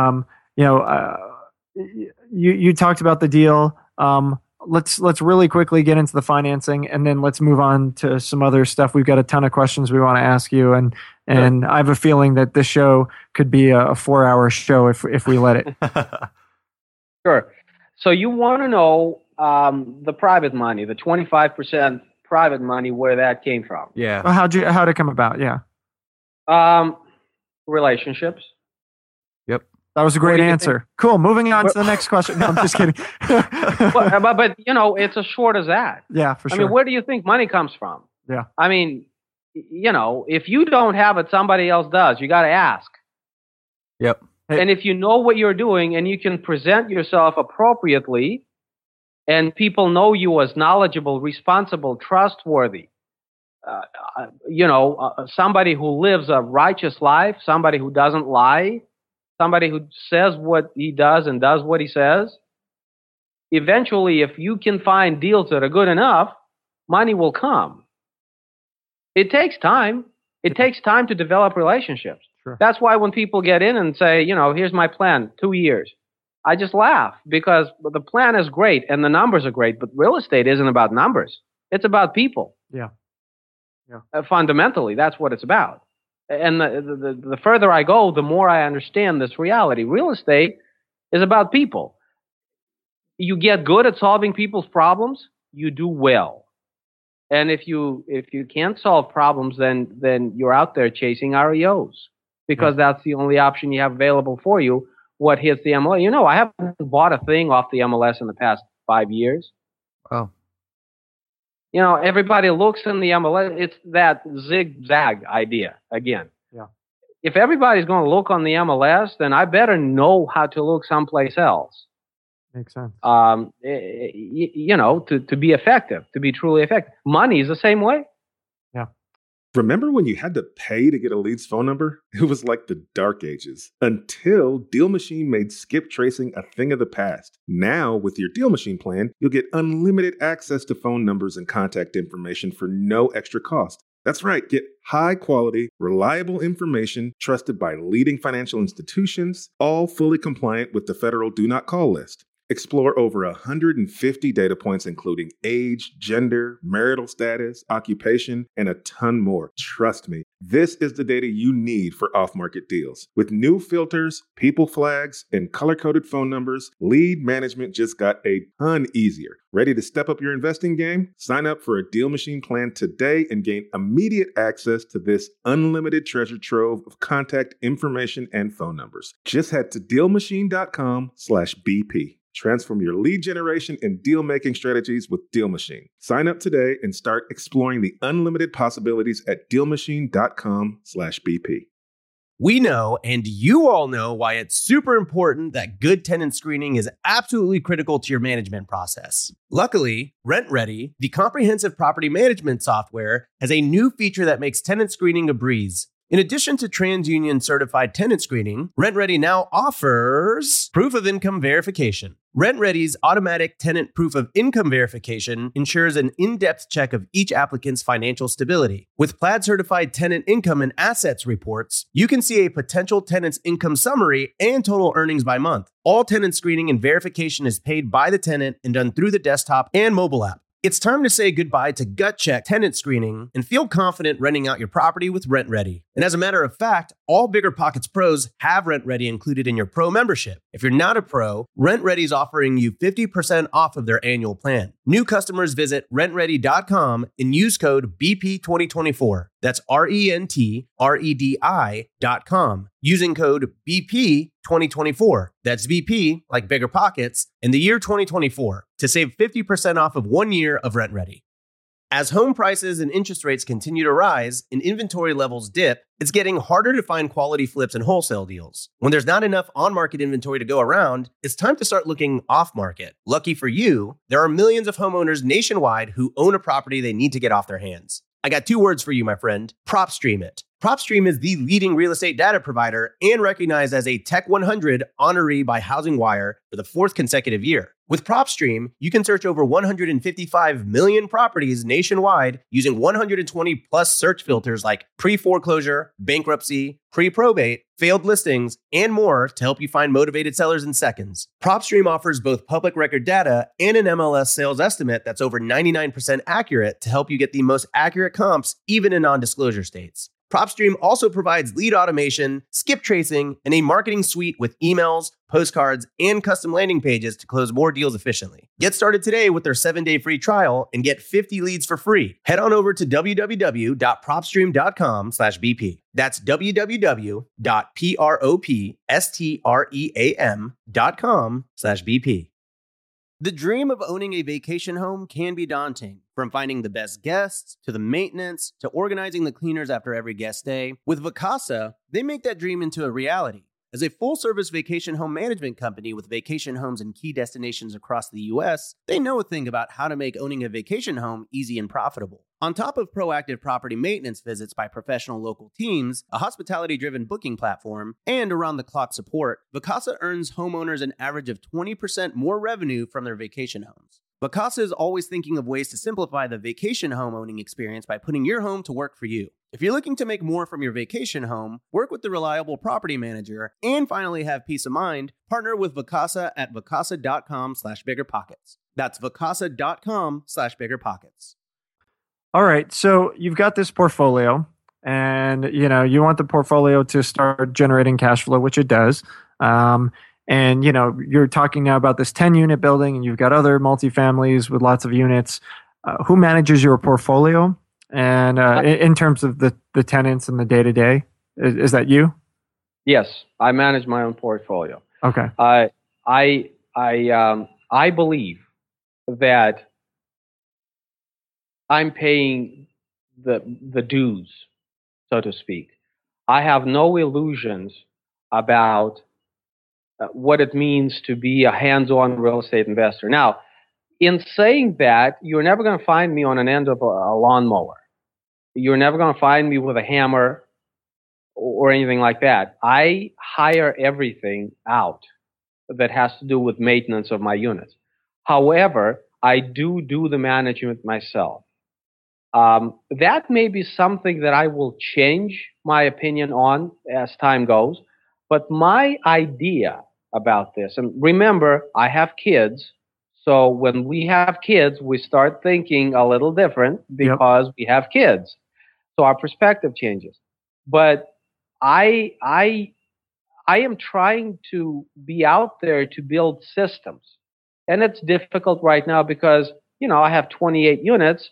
[SPEAKER 1] you talked about the deal. Let's really quickly get into the financing, and then let's move on to some other stuff. We've got a ton of questions we want to ask you, and I have a feeling that this show could be a 4-hour show if we let it.
[SPEAKER 5] Sure. So you want to know the private money, the 25% private money, where that came from?
[SPEAKER 3] Yeah.
[SPEAKER 1] Well, how'd it come about? Yeah.
[SPEAKER 5] Relationships.
[SPEAKER 3] Yep.
[SPEAKER 1] That was a great answer. Cool. Moving on to the next question. No, I'm just kidding.
[SPEAKER 5] but it's as short as that.
[SPEAKER 1] Yeah, for sure.
[SPEAKER 5] I mean, where do you think money comes from?
[SPEAKER 1] Yeah.
[SPEAKER 5] I mean, if you don't have it, somebody else does. You got to ask.
[SPEAKER 3] Yep.
[SPEAKER 5] And if you know what you're doing and you can present yourself appropriately, and people know you as knowledgeable, responsible, trustworthy, somebody who lives a righteous life, somebody who doesn't lie, somebody who says what he does and does what he says, eventually, if you can find deals that are good enough, money will come. It takes time. It takes time to develop relationships.
[SPEAKER 1] Sure.
[SPEAKER 5] That's why when people get in and say, here's my plan, 2 years, I just laugh because the plan is great and the numbers are great, but real estate isn't about numbers. It's about people.
[SPEAKER 1] Yeah.
[SPEAKER 5] Fundamentally, that's what it's about. And the further I go, the more I understand this reality. Real estate is about people. You get good at solving people's problems, you do well. And if you can't solve problems, then you're out there chasing REOs because that's the only option you have available for you. What hits the MLS? I haven't bought a thing off the MLS in the past 5 years.
[SPEAKER 3] Oh.
[SPEAKER 5] Everybody looks in the MLS. It's that zigzag idea again.
[SPEAKER 1] Yeah.
[SPEAKER 5] If everybody's going to look on the MLS, then I better know how to look someplace else.
[SPEAKER 1] Makes sense.
[SPEAKER 5] To be effective, to be truly effective. Money is the same way.
[SPEAKER 1] Yeah.
[SPEAKER 6] Remember when you had to pay to get a lead's phone number? It was like the dark ages until Deal Machine made skip tracing a thing of the past. Now, with your Deal Machine plan, you'll get unlimited access to phone numbers and contact information for no extra cost. That's right. Get high quality, reliable information trusted by leading financial institutions, all fully compliant with the federal Do Not Call list. Explore over 150 data points, including age, gender, marital status, occupation, and a ton more. Trust me, this is the data you need for off-market deals. With new filters, people flags, and color-coded phone numbers, lead management just got a ton easier. Ready to step up your investing game? Sign up for a Deal Machine plan today and gain immediate access to this unlimited treasure trove of contact information and phone numbers. Just head to DealMachine.com/BP. Transform your lead generation and deal-making strategies with Deal Machine. Sign up today and start exploring the unlimited possibilities at DealMachine.com/BP.
[SPEAKER 4] We know, and you all know, why it's super important that good tenant screening is absolutely critical to your management process. Luckily, RentRedi, the comprehensive property management software, has a new feature that makes tenant screening a breeze. In addition to TransUnion certified tenant screening, RentRedi now offers proof of income verification. RentRedi's automatic tenant proof of income verification ensures an in-depth check of each applicant's financial stability. With Plaid certified tenant income and assets reports, you can see a potential tenant's income summary and total earnings by month. All tenant screening and verification is paid by the tenant and done through the desktop and mobile app. It's time to say goodbye to gut check tenant screening and feel confident renting out your property with RentRedi. And as a matter of fact, all BiggerPockets pros have RentRedi included in your pro membership. If you're not a pro, RentRedi is offering you 50% off of their annual plan. New customers visit rentredi.com and use code BP2024. That's RentRedi.com. Using code BP2024. That's BP, like BiggerPockets, in the year 2024 to save 50% off of 1 year of RentRedi. As home prices and interest rates continue to rise and inventory levels dip, it's getting harder to find quality flips and wholesale deals. When there's not enough on-market inventory to go around, it's time to start looking off-market. Lucky for you, there are millions of homeowners nationwide who own a property they need to get off their hands. I got 2 words for you, my friend. PropStream it. PropStream is the leading real estate data provider and recognized as a Tech 100 honoree by HousingWire for the 4th consecutive year. With PropStream, you can search over 155 million properties nationwide using 120 plus search filters like pre-foreclosure, bankruptcy, pre-probate, failed listings, and more to help you find motivated sellers in seconds. PropStream offers both public record data and an MLS sales estimate that's over 99% accurate to help you get the most accurate comps even in non-disclosure states. PropStream also provides lead automation, skip tracing, and a marketing suite with emails, postcards, and custom landing pages to close more deals efficiently. Get started today with their 7-day free trial and get 50 leads for free. Head on over to www.propstream.com/BP. That's www.propstream.com/BP. The dream of owning a vacation home can be daunting, from finding the best guests, to the maintenance, to organizing the cleaners after every guest stay. With Vacasa, they make that dream into a reality. As a full-service vacation home management company with vacation homes in key destinations across the U.S., they know a thing about how to make owning a vacation home easy and profitable. On top of proactive property maintenance visits by professional local teams, a hospitality-driven booking platform, and around-the-clock support, Vacasa earns homeowners an average of 20% more revenue from their vacation homes. Vacasa is always thinking of ways to simplify the vacation home owning experience by putting your home to work for you. If you're looking to make more from your vacation home, work with the reliable property manager, and finally have peace of mind, partner with Vacasa at vacasa.com/biggerpockets. That's vacasa.com/biggerpockets.
[SPEAKER 1] All right, so you've got this portfolio, and you want the portfolio to start generating cash flow, which it does. And you're talking now about this 10-unit building, and you've got other multifamilies with lots of units. Who manages your portfolio? And in terms of the tenants and the day-to-day, is that you?
[SPEAKER 5] Yes, I manage my own portfolio.
[SPEAKER 1] Okay.
[SPEAKER 5] I believe that I'm paying the dues, so to speak. I have no illusions about what it means to be a hands-on real estate investor. Now, in saying that, you're never going to find me on an end of a lawnmower. You're never going to find me with a hammer or anything like that. I hire everything out that has to do with maintenance of my units. However, I do the management myself. That may be something that I will change my opinion on as time goes. But my idea about this, and remember, I have kids. So when we have kids, we start thinking a little different because we have kids. So our perspective changes. But I am trying to be out there to build systems. And it's difficult right now because, I have 28 units.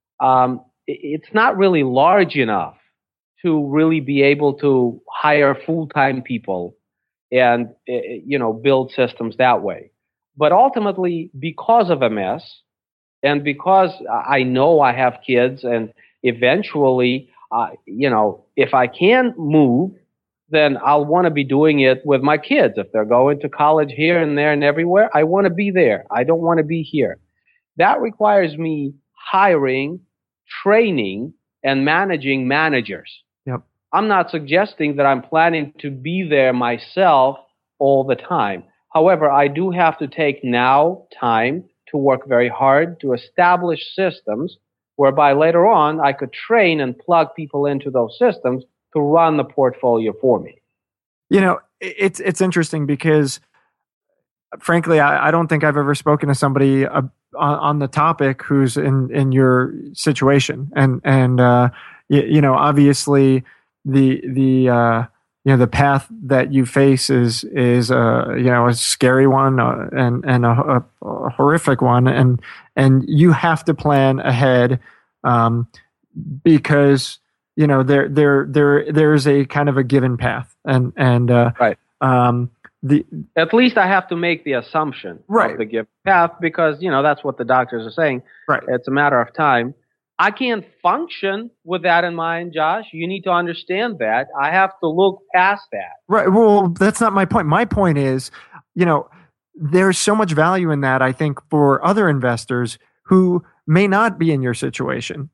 [SPEAKER 5] It's not really large enough to really be able to hire full-time people and, build systems that way. But ultimately, because of MS and because I know I have kids and eventually, if I can move, then I'll want to be doing it with my kids. If they're going to college here and there and everywhere, I want to be there. I don't want to be here. That requires me hiring, training, and managing managers.
[SPEAKER 1] Yep.
[SPEAKER 5] I'm not suggesting that I'm planning to be there myself all the time. However, I do have to take now time to work very hard to establish systems whereby later on I could train and plug people into those systems to run the portfolio for me.
[SPEAKER 1] It's interesting because, frankly, I don't think I've ever spoken to somebody on the topic who's in your situation, and obviously the path that you face is a scary one and a horrific one, and you have to plan ahead because there's a kind of a given path and
[SPEAKER 5] right. At least I have to make the assumption of the given path because that's what the doctors are saying.
[SPEAKER 1] Right.
[SPEAKER 5] It's a matter of time. I can't function with that in mind, Josh. You need to understand that. I have to look past that.
[SPEAKER 1] Right. Well, that's not my point. My point is, there's so much value in that, I think, for other investors who may not be in your situation,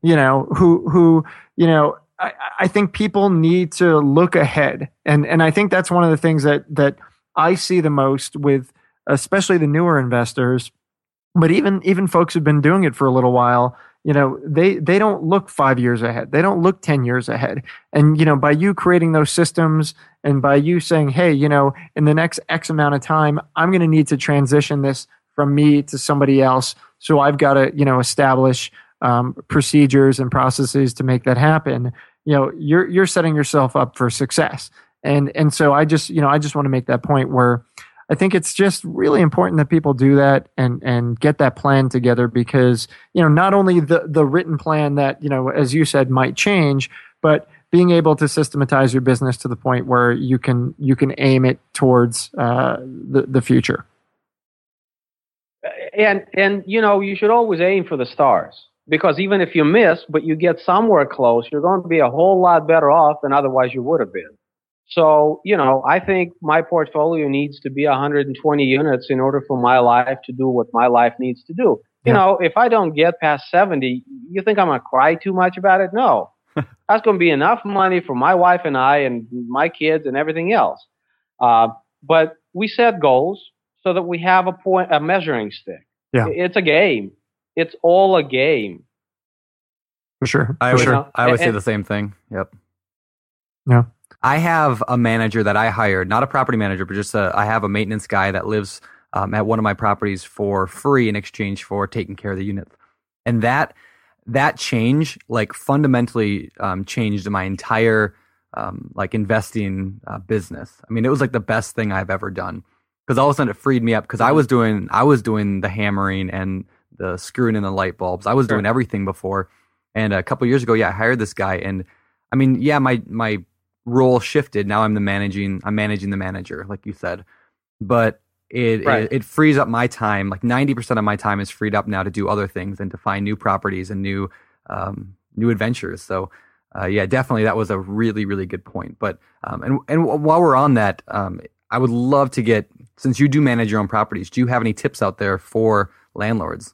[SPEAKER 1] I think people need to look ahead. And I think that's one of the things that I see the most with especially the newer investors, but even folks who've been doing it for a little while. They don't look 5 years ahead. They don't look 10 years ahead. And, by you creating those systems and by you saying, hey, in the next X amount of time, I'm going to need to transition this from me to somebody else. So I've got to, establish procedures and processes to make that happen. You're setting yourself up for success. And so I just want to make that point where I think it's just really important that people do that and get that plan together because, not only the written plan that, as you said, might change, but being able to systematize your business to the point where you can aim it towards the future.
[SPEAKER 5] And you should always aim for the stars, because even if you miss, but you get somewhere close, you're going to be a whole lot better off than otherwise you would have been. So, I think my portfolio needs to be 120 units in order for my life to do what my life needs to do. If I don't get past 70, you think I'm going to cry too much about it? No. That's going to be enough money for my wife and I and my kids and everything else. But we set goals so that we have a measuring stick.
[SPEAKER 1] Yeah.
[SPEAKER 5] It's a game. It's all a game.
[SPEAKER 1] For sure.
[SPEAKER 3] I always say the same thing. Yep.
[SPEAKER 1] Yeah.
[SPEAKER 3] I have a manager that I hired, not a property manager, but just I have a maintenance guy that lives at one of my properties for free in exchange for taking care of the units. And that change, like, fundamentally changed my entire investing business. I mean, it was like the best thing I've ever done, because all of a sudden it freed me up, because I was doing the hammering and the screwing in the light bulbs. I was doing everything before. And a couple of years ago, I hired this guy, and I mean, my role shifted. Now I'm managing the manager, like you said, but it frees up my time. Like 90% of my time is freed up now to do other things and to find new properties and new adventures. So definitely that was a really, really good point. But and while we're on that, I would love to get, since you do manage your own properties, do you have any tips out there for landlords?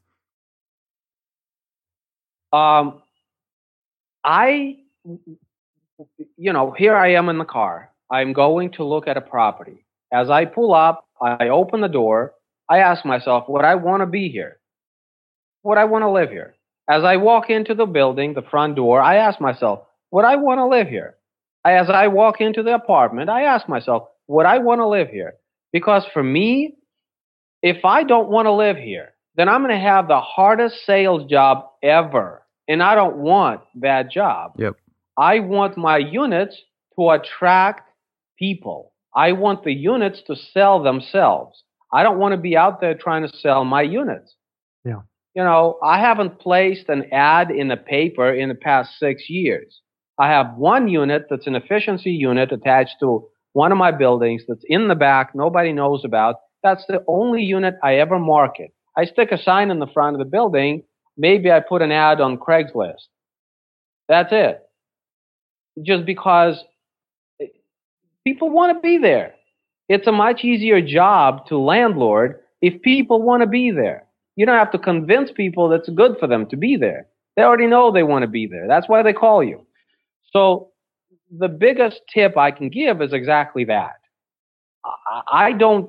[SPEAKER 5] Here I am in the car. I'm going to look at a property. As I pull up, I open the door. I ask myself, would I want to be here? Would I want to live here? As I walk into the building, the front door, I ask myself, would I want to live here? As I walk into the apartment, I ask myself, would I want to live here? Because for me, if I don't want to live here, then I'm going to have the hardest sales job ever. And I don't want that job.
[SPEAKER 3] Yep.
[SPEAKER 5] I want my units to attract people. I want the units to sell themselves. I don't want to be out there trying to sell my units.
[SPEAKER 1] Yeah.
[SPEAKER 5] I haven't placed an ad in the paper in the past 6 years. I have one unit that's an efficiency unit attached to one of my buildings that's in the back, nobody knows about. That's the only unit I ever market. I stick a sign in the front of the building. Maybe I put an ad on Craigslist. That's it. Just because people want to be there. It's a much easier job to landlord if people want to be there. You don't have to convince people that it's good for them to be there. They already know they want to be there. That's why they call you. So the biggest tip I can give is exactly that. I don't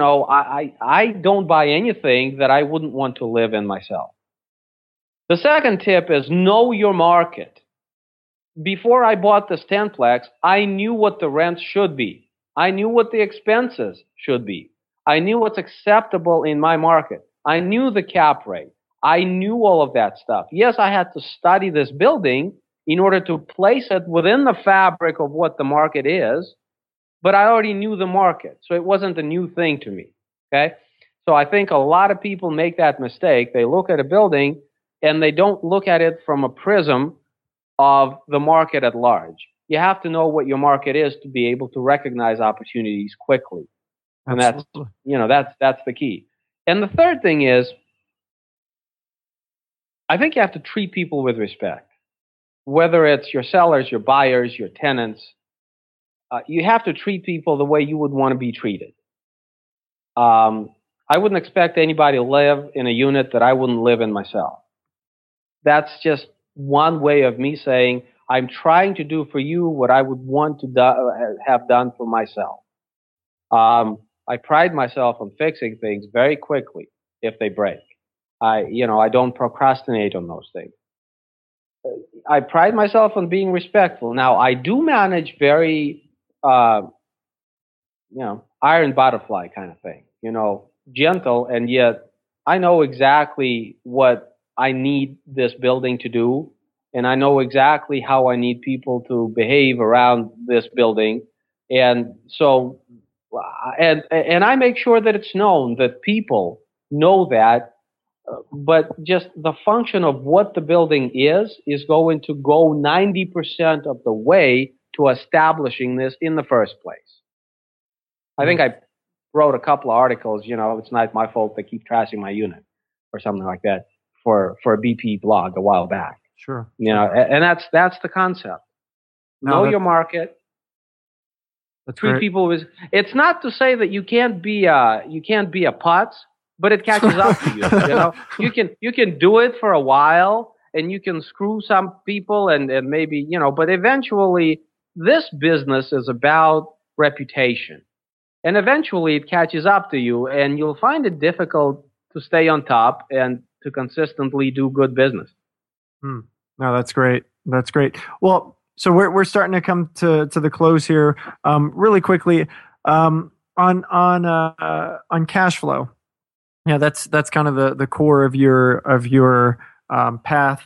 [SPEAKER 5] buy anything that I wouldn't want to live in myself. The second tip is know your market. Before I bought this 10-plex, I knew what the rent should be. I knew what the expenses should be. I knew what's acceptable in my market. I knew the cap rate. I knew all of that stuff. Yes, I had to study this building in order to place it within the fabric of what the market is, but I already knew the market, so it wasn't a new thing to me, okay? So I think a lot of people make that mistake. They look at a building and they don't look at it from a prism of the market at large. You have to know what your market is to be able to recognize opportunities quickly. And
[SPEAKER 1] Absolutely.
[SPEAKER 5] that's the key. And the third thing is, I think you have to treat people with respect. Whether it's your sellers, your buyers, your tenants, you have to treat people the way you would want to be treated. I wouldn't expect anybody to live in a unit that I wouldn't live in myself. That's just one way of me saying, I'm trying to do for you what I would want to have done for myself. I pride myself on fixing things very quickly if they break. I don't procrastinate on those things. I pride myself on being respectful. Now, I do manage very, iron butterfly kind of thing, gentle, and yet I know exactly what I need this building to do, and I know exactly how I need people to behave around this building. And so, and I make sure that it's known, that people know that. But just the function of what the building is going to go 90% of the way to establishing this in the first place. I think I wrote a couple of articles, it's not my fault they keep trashing my unit. or something like that for a BP blog a while back.
[SPEAKER 1] Sure.
[SPEAKER 5] And that's the concept. Know your market. Treat people with. It's not to say that you can't be a putz, but it catches up to you. You can do it for a while, and you can screw some people, and maybe but eventually this business is about reputation, and eventually it catches up to you, and you'll find it difficult to stay on top and to consistently do good business.
[SPEAKER 1] No, that's great. That's great. Well. So we're starting to come to the close here. Really quickly on cash flow. Yeah, that's kind of the core of your path.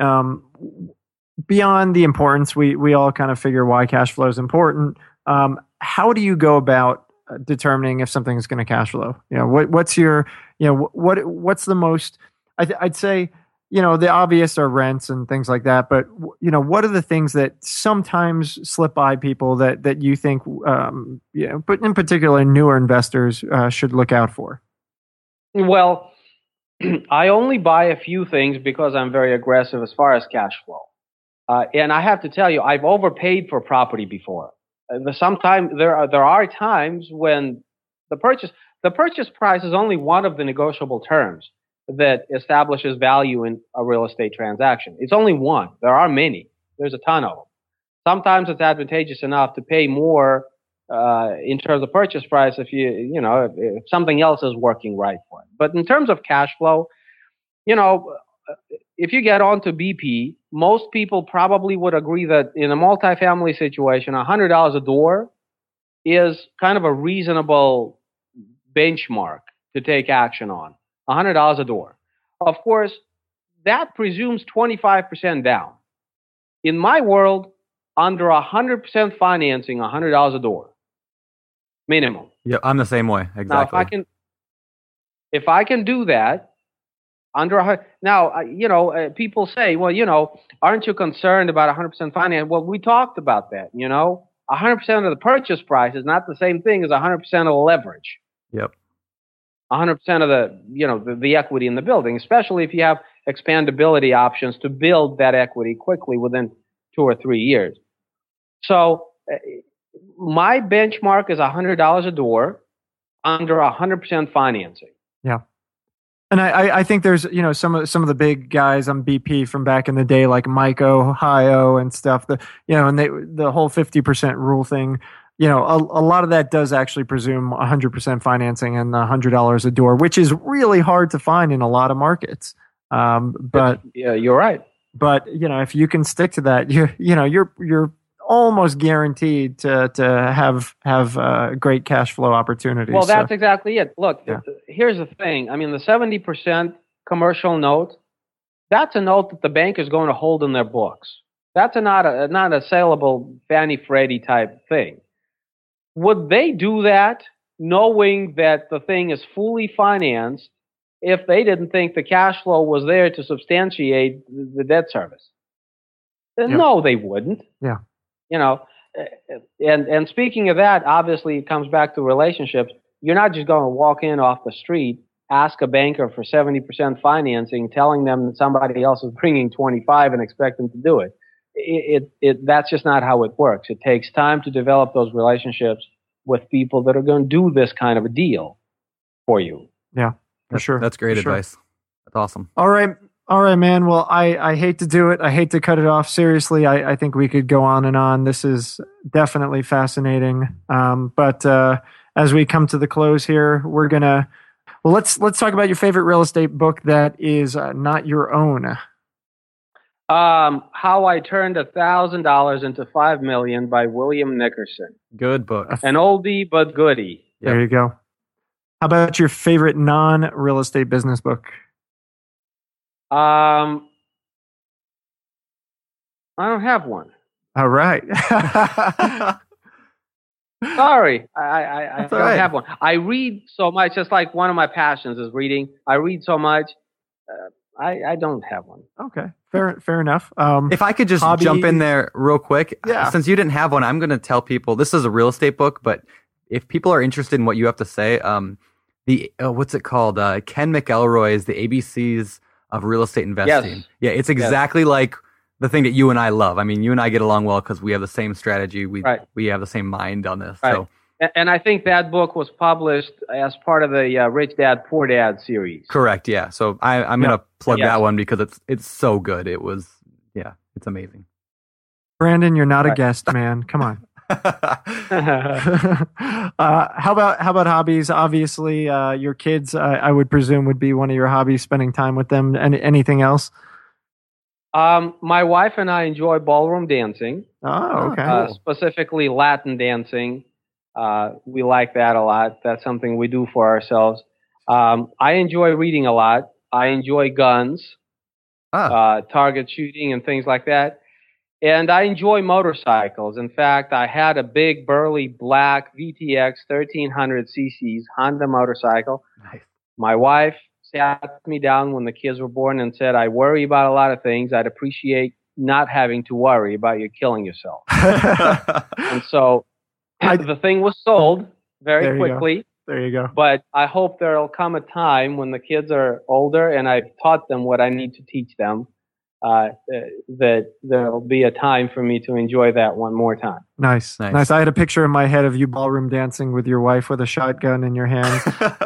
[SPEAKER 1] Beyond the importance, we all kind of figure why cash flow is important. How do you go about determining if something is going to cash flow? What's your what's the most? I'd say. The obvious are rents and things like that, but what are the things that sometimes slip by people that you think, but in particular newer investors should look out for?
[SPEAKER 5] Well, I only buy a few things because I'm very aggressive as far as cash flow, and I have to tell you, I've overpaid for property before. Sometimes there are times when the purchase price is only one of the negotiable terms that establishes value in a real estate transaction. It's only one. There are many. There's a ton of them. Sometimes it's advantageous enough to pay more in terms of purchase price if if something else is working right for it. But in terms of cash flow, if you get onto BP, most people probably would agree that in a multifamily situation, $100 a door is kind of a reasonable benchmark to take action on. $100 a door. Of course, that presumes 25% down. In my world, under 100% financing, $100 a door. Minimum.
[SPEAKER 3] Yeah, I'm the same way. Exactly.
[SPEAKER 5] Now, if I can do that, under 100, now, people say, well, aren't you concerned about 100% finance? Well, we talked about that, 100% of the purchase price is not the same thing as 100% of the leverage.
[SPEAKER 3] Yep.
[SPEAKER 5] 100% of the equity in the building, especially if you have expandability options to build that equity quickly within 2 or 3 years. So my benchmark is $100 a door under 100% financing.
[SPEAKER 1] Yeah. And I think there's, some of the big guys on BP from back in the day, like Mike Ohio and stuff, and the whole 50% rule thing. A lot of that does actually presume 100% financing and $100 a door, which is really hard to find in a lot of markets. But
[SPEAKER 5] yeah, you're right.
[SPEAKER 1] But if you can stick to that, you're almost guaranteed to have great cash flow opportunities.
[SPEAKER 5] Well, that's exactly it. Look, here's the thing. I mean, the 70% commercial note, that's a note that the bank is going to hold in their books. That's not a saleable Fannie Freddie type thing. Would they do that knowing that the thing is fully financed if they didn't think the cash flow was there to substantiate the debt service? No, they wouldn't.
[SPEAKER 1] Yeah.
[SPEAKER 5] And speaking of that, obviously it comes back to relationships. You're not just going to walk in off the street, ask a banker for 70% financing, telling them that somebody else is bringing 25 and expect them to do it. That's just not how it works. It takes time to develop those relationships with people that are going to do this kind of a deal for you.
[SPEAKER 1] Yeah, for sure.
[SPEAKER 3] That's great advice. That's awesome.
[SPEAKER 1] All right, man. Well, I hate to do it. I hate to cut it off. Seriously, I think we could go on and on. This is definitely fascinating. But as we come to the close here, we're gonna let's talk about your favorite real estate book that is not your own.
[SPEAKER 5] How I Turned $1,000 into $5 Million by William Nickerson.
[SPEAKER 3] Good book.
[SPEAKER 5] An oldie but goodie.
[SPEAKER 1] There you go. How about your favorite non-real estate business book?
[SPEAKER 5] I don't have one.
[SPEAKER 1] All right.
[SPEAKER 5] Sorry, I don't have one. I read so much. Just like one of my passions is reading. I read so much. I don't have one.
[SPEAKER 1] Okay, fair enough.
[SPEAKER 3] If I could just jump in there real quick, since you didn't have one, I'm going to tell people this is a real estate book. But if people are interested in what you have to say, the what's it called? Ken McElroy's The ABCs of Real Estate Investing.
[SPEAKER 5] Yes.
[SPEAKER 3] Yeah, it's exactly like the thing that you and I love. I mean, you and I get along well because we have the same strategy. We have the same mind on this.
[SPEAKER 5] Right.
[SPEAKER 3] So.
[SPEAKER 5] And I think that book was published as part of the Rich Dad Poor Dad series.
[SPEAKER 3] Correct. Yeah. So I'm going to plug that one because it's so good. It was it's amazing.
[SPEAKER 1] Brandon, you're not a guest, man. Come on. How about hobbies? Obviously, your kids, I would presume, would be one of your hobbies. Spending time with them. And anything else?
[SPEAKER 5] My wife and I enjoy ballroom dancing.
[SPEAKER 1] Oh, okay.
[SPEAKER 5] Specifically Latin dancing. We like that a lot. That's something we do for ourselves. I enjoy reading a lot. I enjoy guns, target shooting and things like that. And I enjoy motorcycles. In fact, I had a big, burly, black VTX 1300 cc's Honda motorcycle.
[SPEAKER 3] Nice.
[SPEAKER 5] My wife sat me down when the kids were born and said, I worry about a lot of things. I'd appreciate not having to worry about you killing yourself. And so the thing was sold very quickly.
[SPEAKER 1] There you go.
[SPEAKER 5] But I hope there'll come a time when the kids are older and I've taught them what I need to teach them, that there'll be a time for me to enjoy that one more time.
[SPEAKER 1] Nice. I had a picture in my head of you ballroom dancing with your wife with a shotgun in your hand.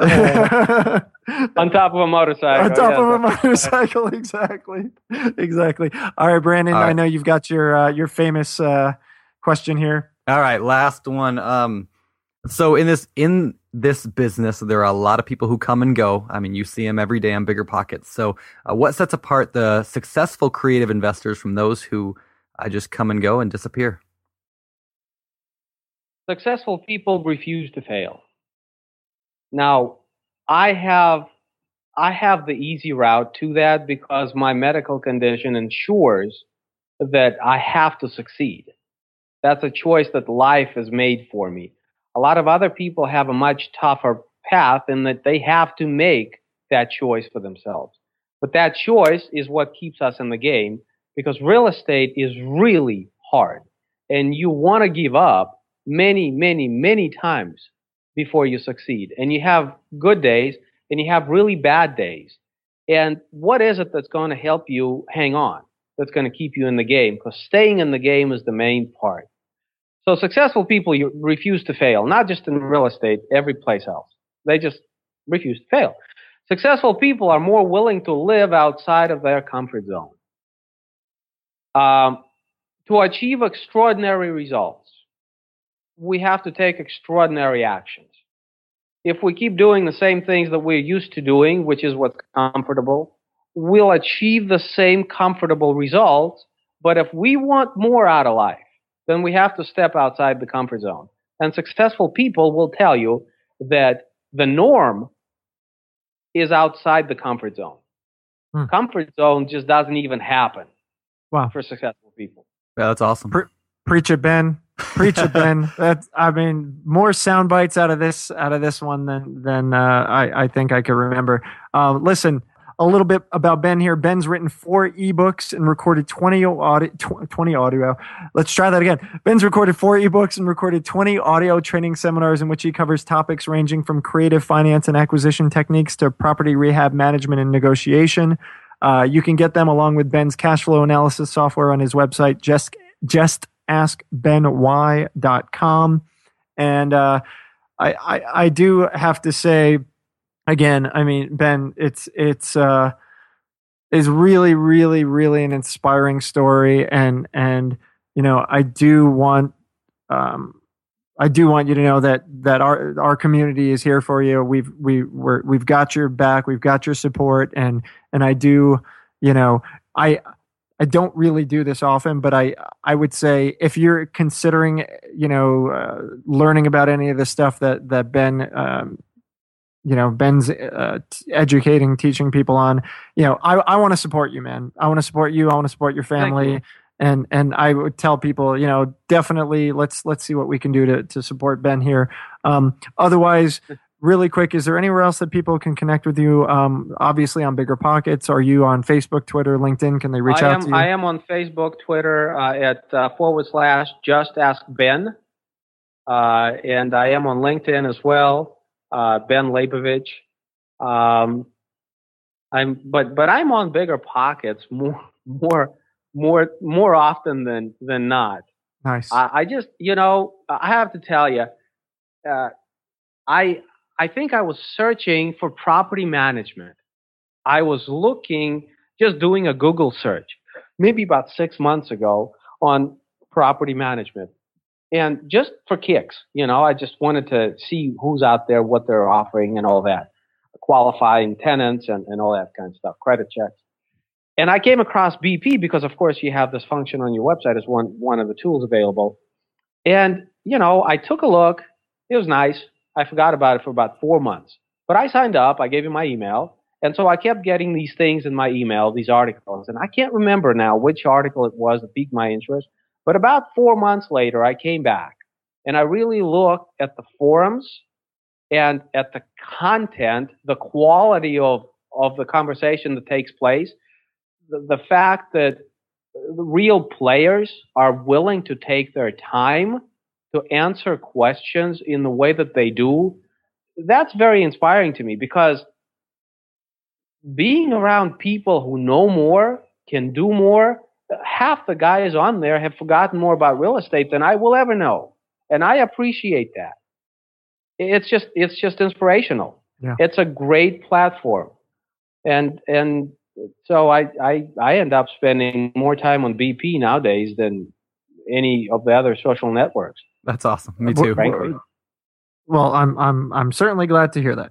[SPEAKER 5] On top of a motorcycle.
[SPEAKER 1] On top of a motorcycle, exactly. All right, Brandon, I know you've got your famous question here.
[SPEAKER 3] All right, last one. So in this business, there are a lot of people who come and go. I mean, you see them every day on Bigger Pockets. So what sets apart the successful creative investors from those who just come and go and disappear?
[SPEAKER 5] Successful people refuse to fail. Now, I have the easy route to that because my medical condition ensures that I have to succeed. That's a choice that life has made for me. A lot of other people have a much tougher path in that they have to make that choice for themselves. But that choice is what keeps us in the game because real estate is really hard. And you want to give up many, many, many times before you succeed. And you have good days and you have really bad days. And what is it that's going to help you hang on? That's going to keep you in the game? Because staying in the game is the main part. So successful people refuse to fail, not just in real estate, every place else. They just refuse to fail. Successful people are more willing to live outside of their comfort zone. To achieve extraordinary results, we have to take extraordinary actions. If we keep doing the same things that we're used to doing, which is what's comfortable, we'll achieve the same comfortable results. But if we want more out of life, then we have to step outside the comfort zone. And successful people will tell you that the norm is outside the comfort zone. Comfort zone just doesn't even happen for successful people.
[SPEAKER 3] Yeah, that's awesome.
[SPEAKER 1] Preach it, Ben. Preach it, Ben. More sound bites out of this one than I think I could remember. Listen, a little bit about Ben here. Ben's written 4 ebooks and recorded 20 audio. Let's try that again. Ben's recorded 4 ebooks and recorded 20 audio training seminars in which he covers topics ranging from creative finance and acquisition techniques to property rehab management and negotiation. You can get them along with Ben's cash flow analysis software on his website, justaskbenwhy.com. And I do have to say, again, I mean, Ben, it's really, really, really an inspiring story, and you know, I do want you to know that our community is here for you. We've got your back, we've got your support, and I do, you know, I don't really do this often, but I would say if you're considering, you know, learning about any of the stuff that Ben. You know, Ben's educating, teaching people on, you know, I want to support you, man. I want to support you. I want to support your family. And I would tell people, you know, definitely let's see what we can do to support Ben here. Otherwise, really quick, is there anywhere else that people can connect with you? Obviously on Bigger Pockets. Are you on Facebook, Twitter, LinkedIn? Can they reach out to you?
[SPEAKER 5] I am on Facebook, Twitter, at /JustAskBen. And I am on LinkedIn as well. Ben Leibovich. But I'm on Bigger Pockets more often than not.
[SPEAKER 1] Nice.
[SPEAKER 5] I just, I have to tell you, I think I was searching for property management. I was just doing a Google search, maybe about 6 months ago, on property management. And just for kicks, I just wanted to see who's out there, what they're offering and all that, qualifying tenants and all that kind of stuff, credit checks. And I came across BP because, of course, you have this function on your website as one of the tools available. And, I took a look. It was nice. I forgot about it for about 4 months. But I signed up. I gave you my email. And so I kept getting these things in my email, these articles. And I can't remember now which article it was that piqued my interest. But about 4 months later, I came back. And I really looked at the forums and at the content, the quality of the conversation that takes place. The fact that the real players are willing to take their time to answer questions in the way that they do, that's very inspiring to me, because being around people who know more, can do more, half the guys on there have forgotten more about real estate than I will ever know. And I appreciate that. It's just inspirational.
[SPEAKER 1] Yeah.
[SPEAKER 5] It's a great platform. And so I end up spending more time on BP nowadays than any of the other social networks.
[SPEAKER 3] That's awesome. Me too.
[SPEAKER 5] Frankly.
[SPEAKER 1] Well, I'm certainly glad to hear that.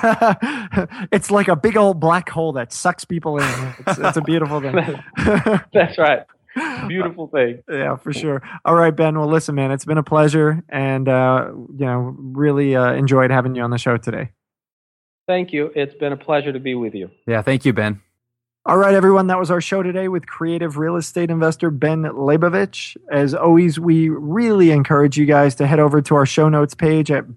[SPEAKER 1] It's like a big old black hole that sucks people in. It's a beautiful thing.
[SPEAKER 5] That's right. Beautiful thing.
[SPEAKER 1] Yeah, for sure. All right, Ben. Well, listen, man, it's been a pleasure, and really enjoyed having you on the show today.
[SPEAKER 5] Thank you. It's been a pleasure to be with you.
[SPEAKER 3] Yeah, thank you, Ben.
[SPEAKER 1] All right, everyone. That was our show today with creative real estate investor Ben Leibovich. As always, we really encourage you guys to head over to our show notes page at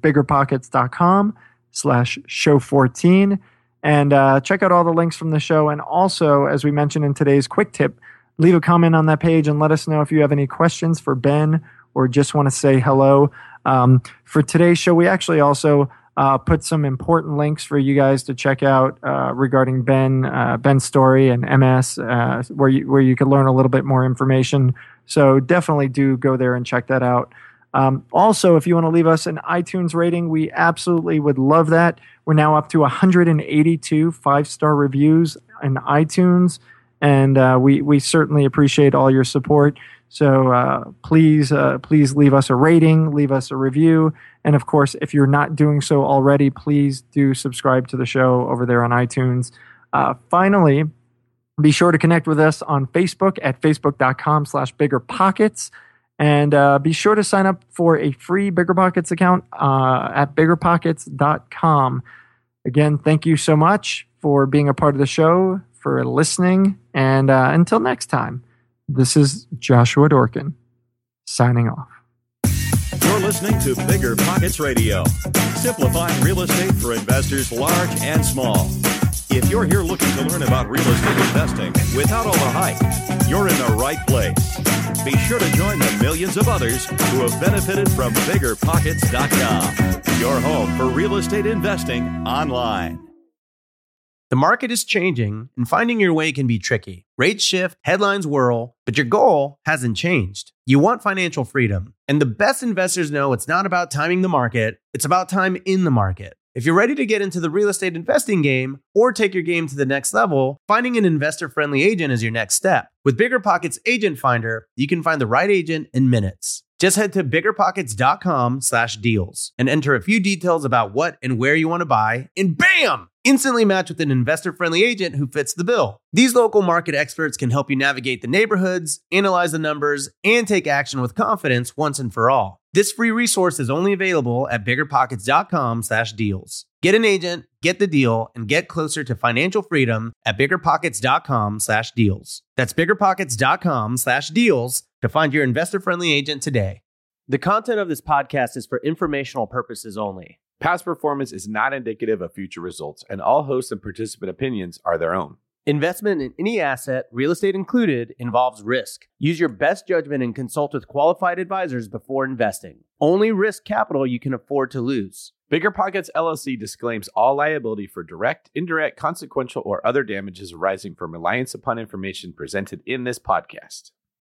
[SPEAKER 1] biggerpockets.com/show14 and check out all the links from the show. And also, as we mentioned in today's quick tip, leave a comment on that page and let us know if you have any questions for Ben or just want to say hello. For today's show, we actually also put some important links for you guys to check out regarding Ben's story and MS, where you could learn a little bit more information. So definitely do go there and check that out. Also, if you want to leave us an iTunes rating, we absolutely would love that. We're now up to 182 5-star reviews in iTunes, and we certainly appreciate all your support. So please leave us a rating, leave us a review. And of course, if you're not doing so already, please do subscribe to the show over there on iTunes. Finally, be sure to connect with us on Facebook at facebook.com/biggerpockets. And be sure to sign up for a free BiggerPockets account at biggerpockets.com. Again, thank you so much for being a part of the show, for listening. And until next time, this is Joshua Dorkin signing off.
[SPEAKER 2] You're listening to Bigger Pockets Radio, simplifying real estate for investors large and small. If you're here looking to learn about real estate investing without all the hype, you're in the right place. Be sure to join the millions of others who have benefited from BiggerPockets.com, your home for real estate investing online.
[SPEAKER 4] The market is changing, and finding your way can be tricky. Rates shift, headlines whirl, but your goal hasn't changed. You want financial freedom, and the best investors know it's not about timing the market, it's about time in the market. If you're ready to get into the real estate investing game or take your game to the next level, finding an investor-friendly agent is your next step. With BiggerPockets Agent Finder, you can find the right agent in minutes. Just head to biggerpockets.com/deals and enter a few details about what and where you want to buy, and bam! Instantly match with an investor-friendly agent who fits the bill. These local market experts can help you navigate the neighborhoods, analyze the numbers, and take action with confidence once and for all. This free resource is only available at biggerpockets.com/deals. Get an agent, get the deal, and get closer to financial freedom at biggerpockets.com/deals. That's biggerpockets.com/deals to find your investor-friendly agent today. The content of this podcast is for informational purposes only.
[SPEAKER 7] Past performance is not indicative of future results, and all hosts and participant opinions are their own.
[SPEAKER 4] Investment in any asset, real estate included, involves risk. Use your best judgment and consult with qualified advisors before investing. Only risk capital you can afford to lose.
[SPEAKER 7] Bigger Pockets LLC disclaims all liability for direct, indirect, consequential, or other damages arising from reliance upon information presented in this podcast.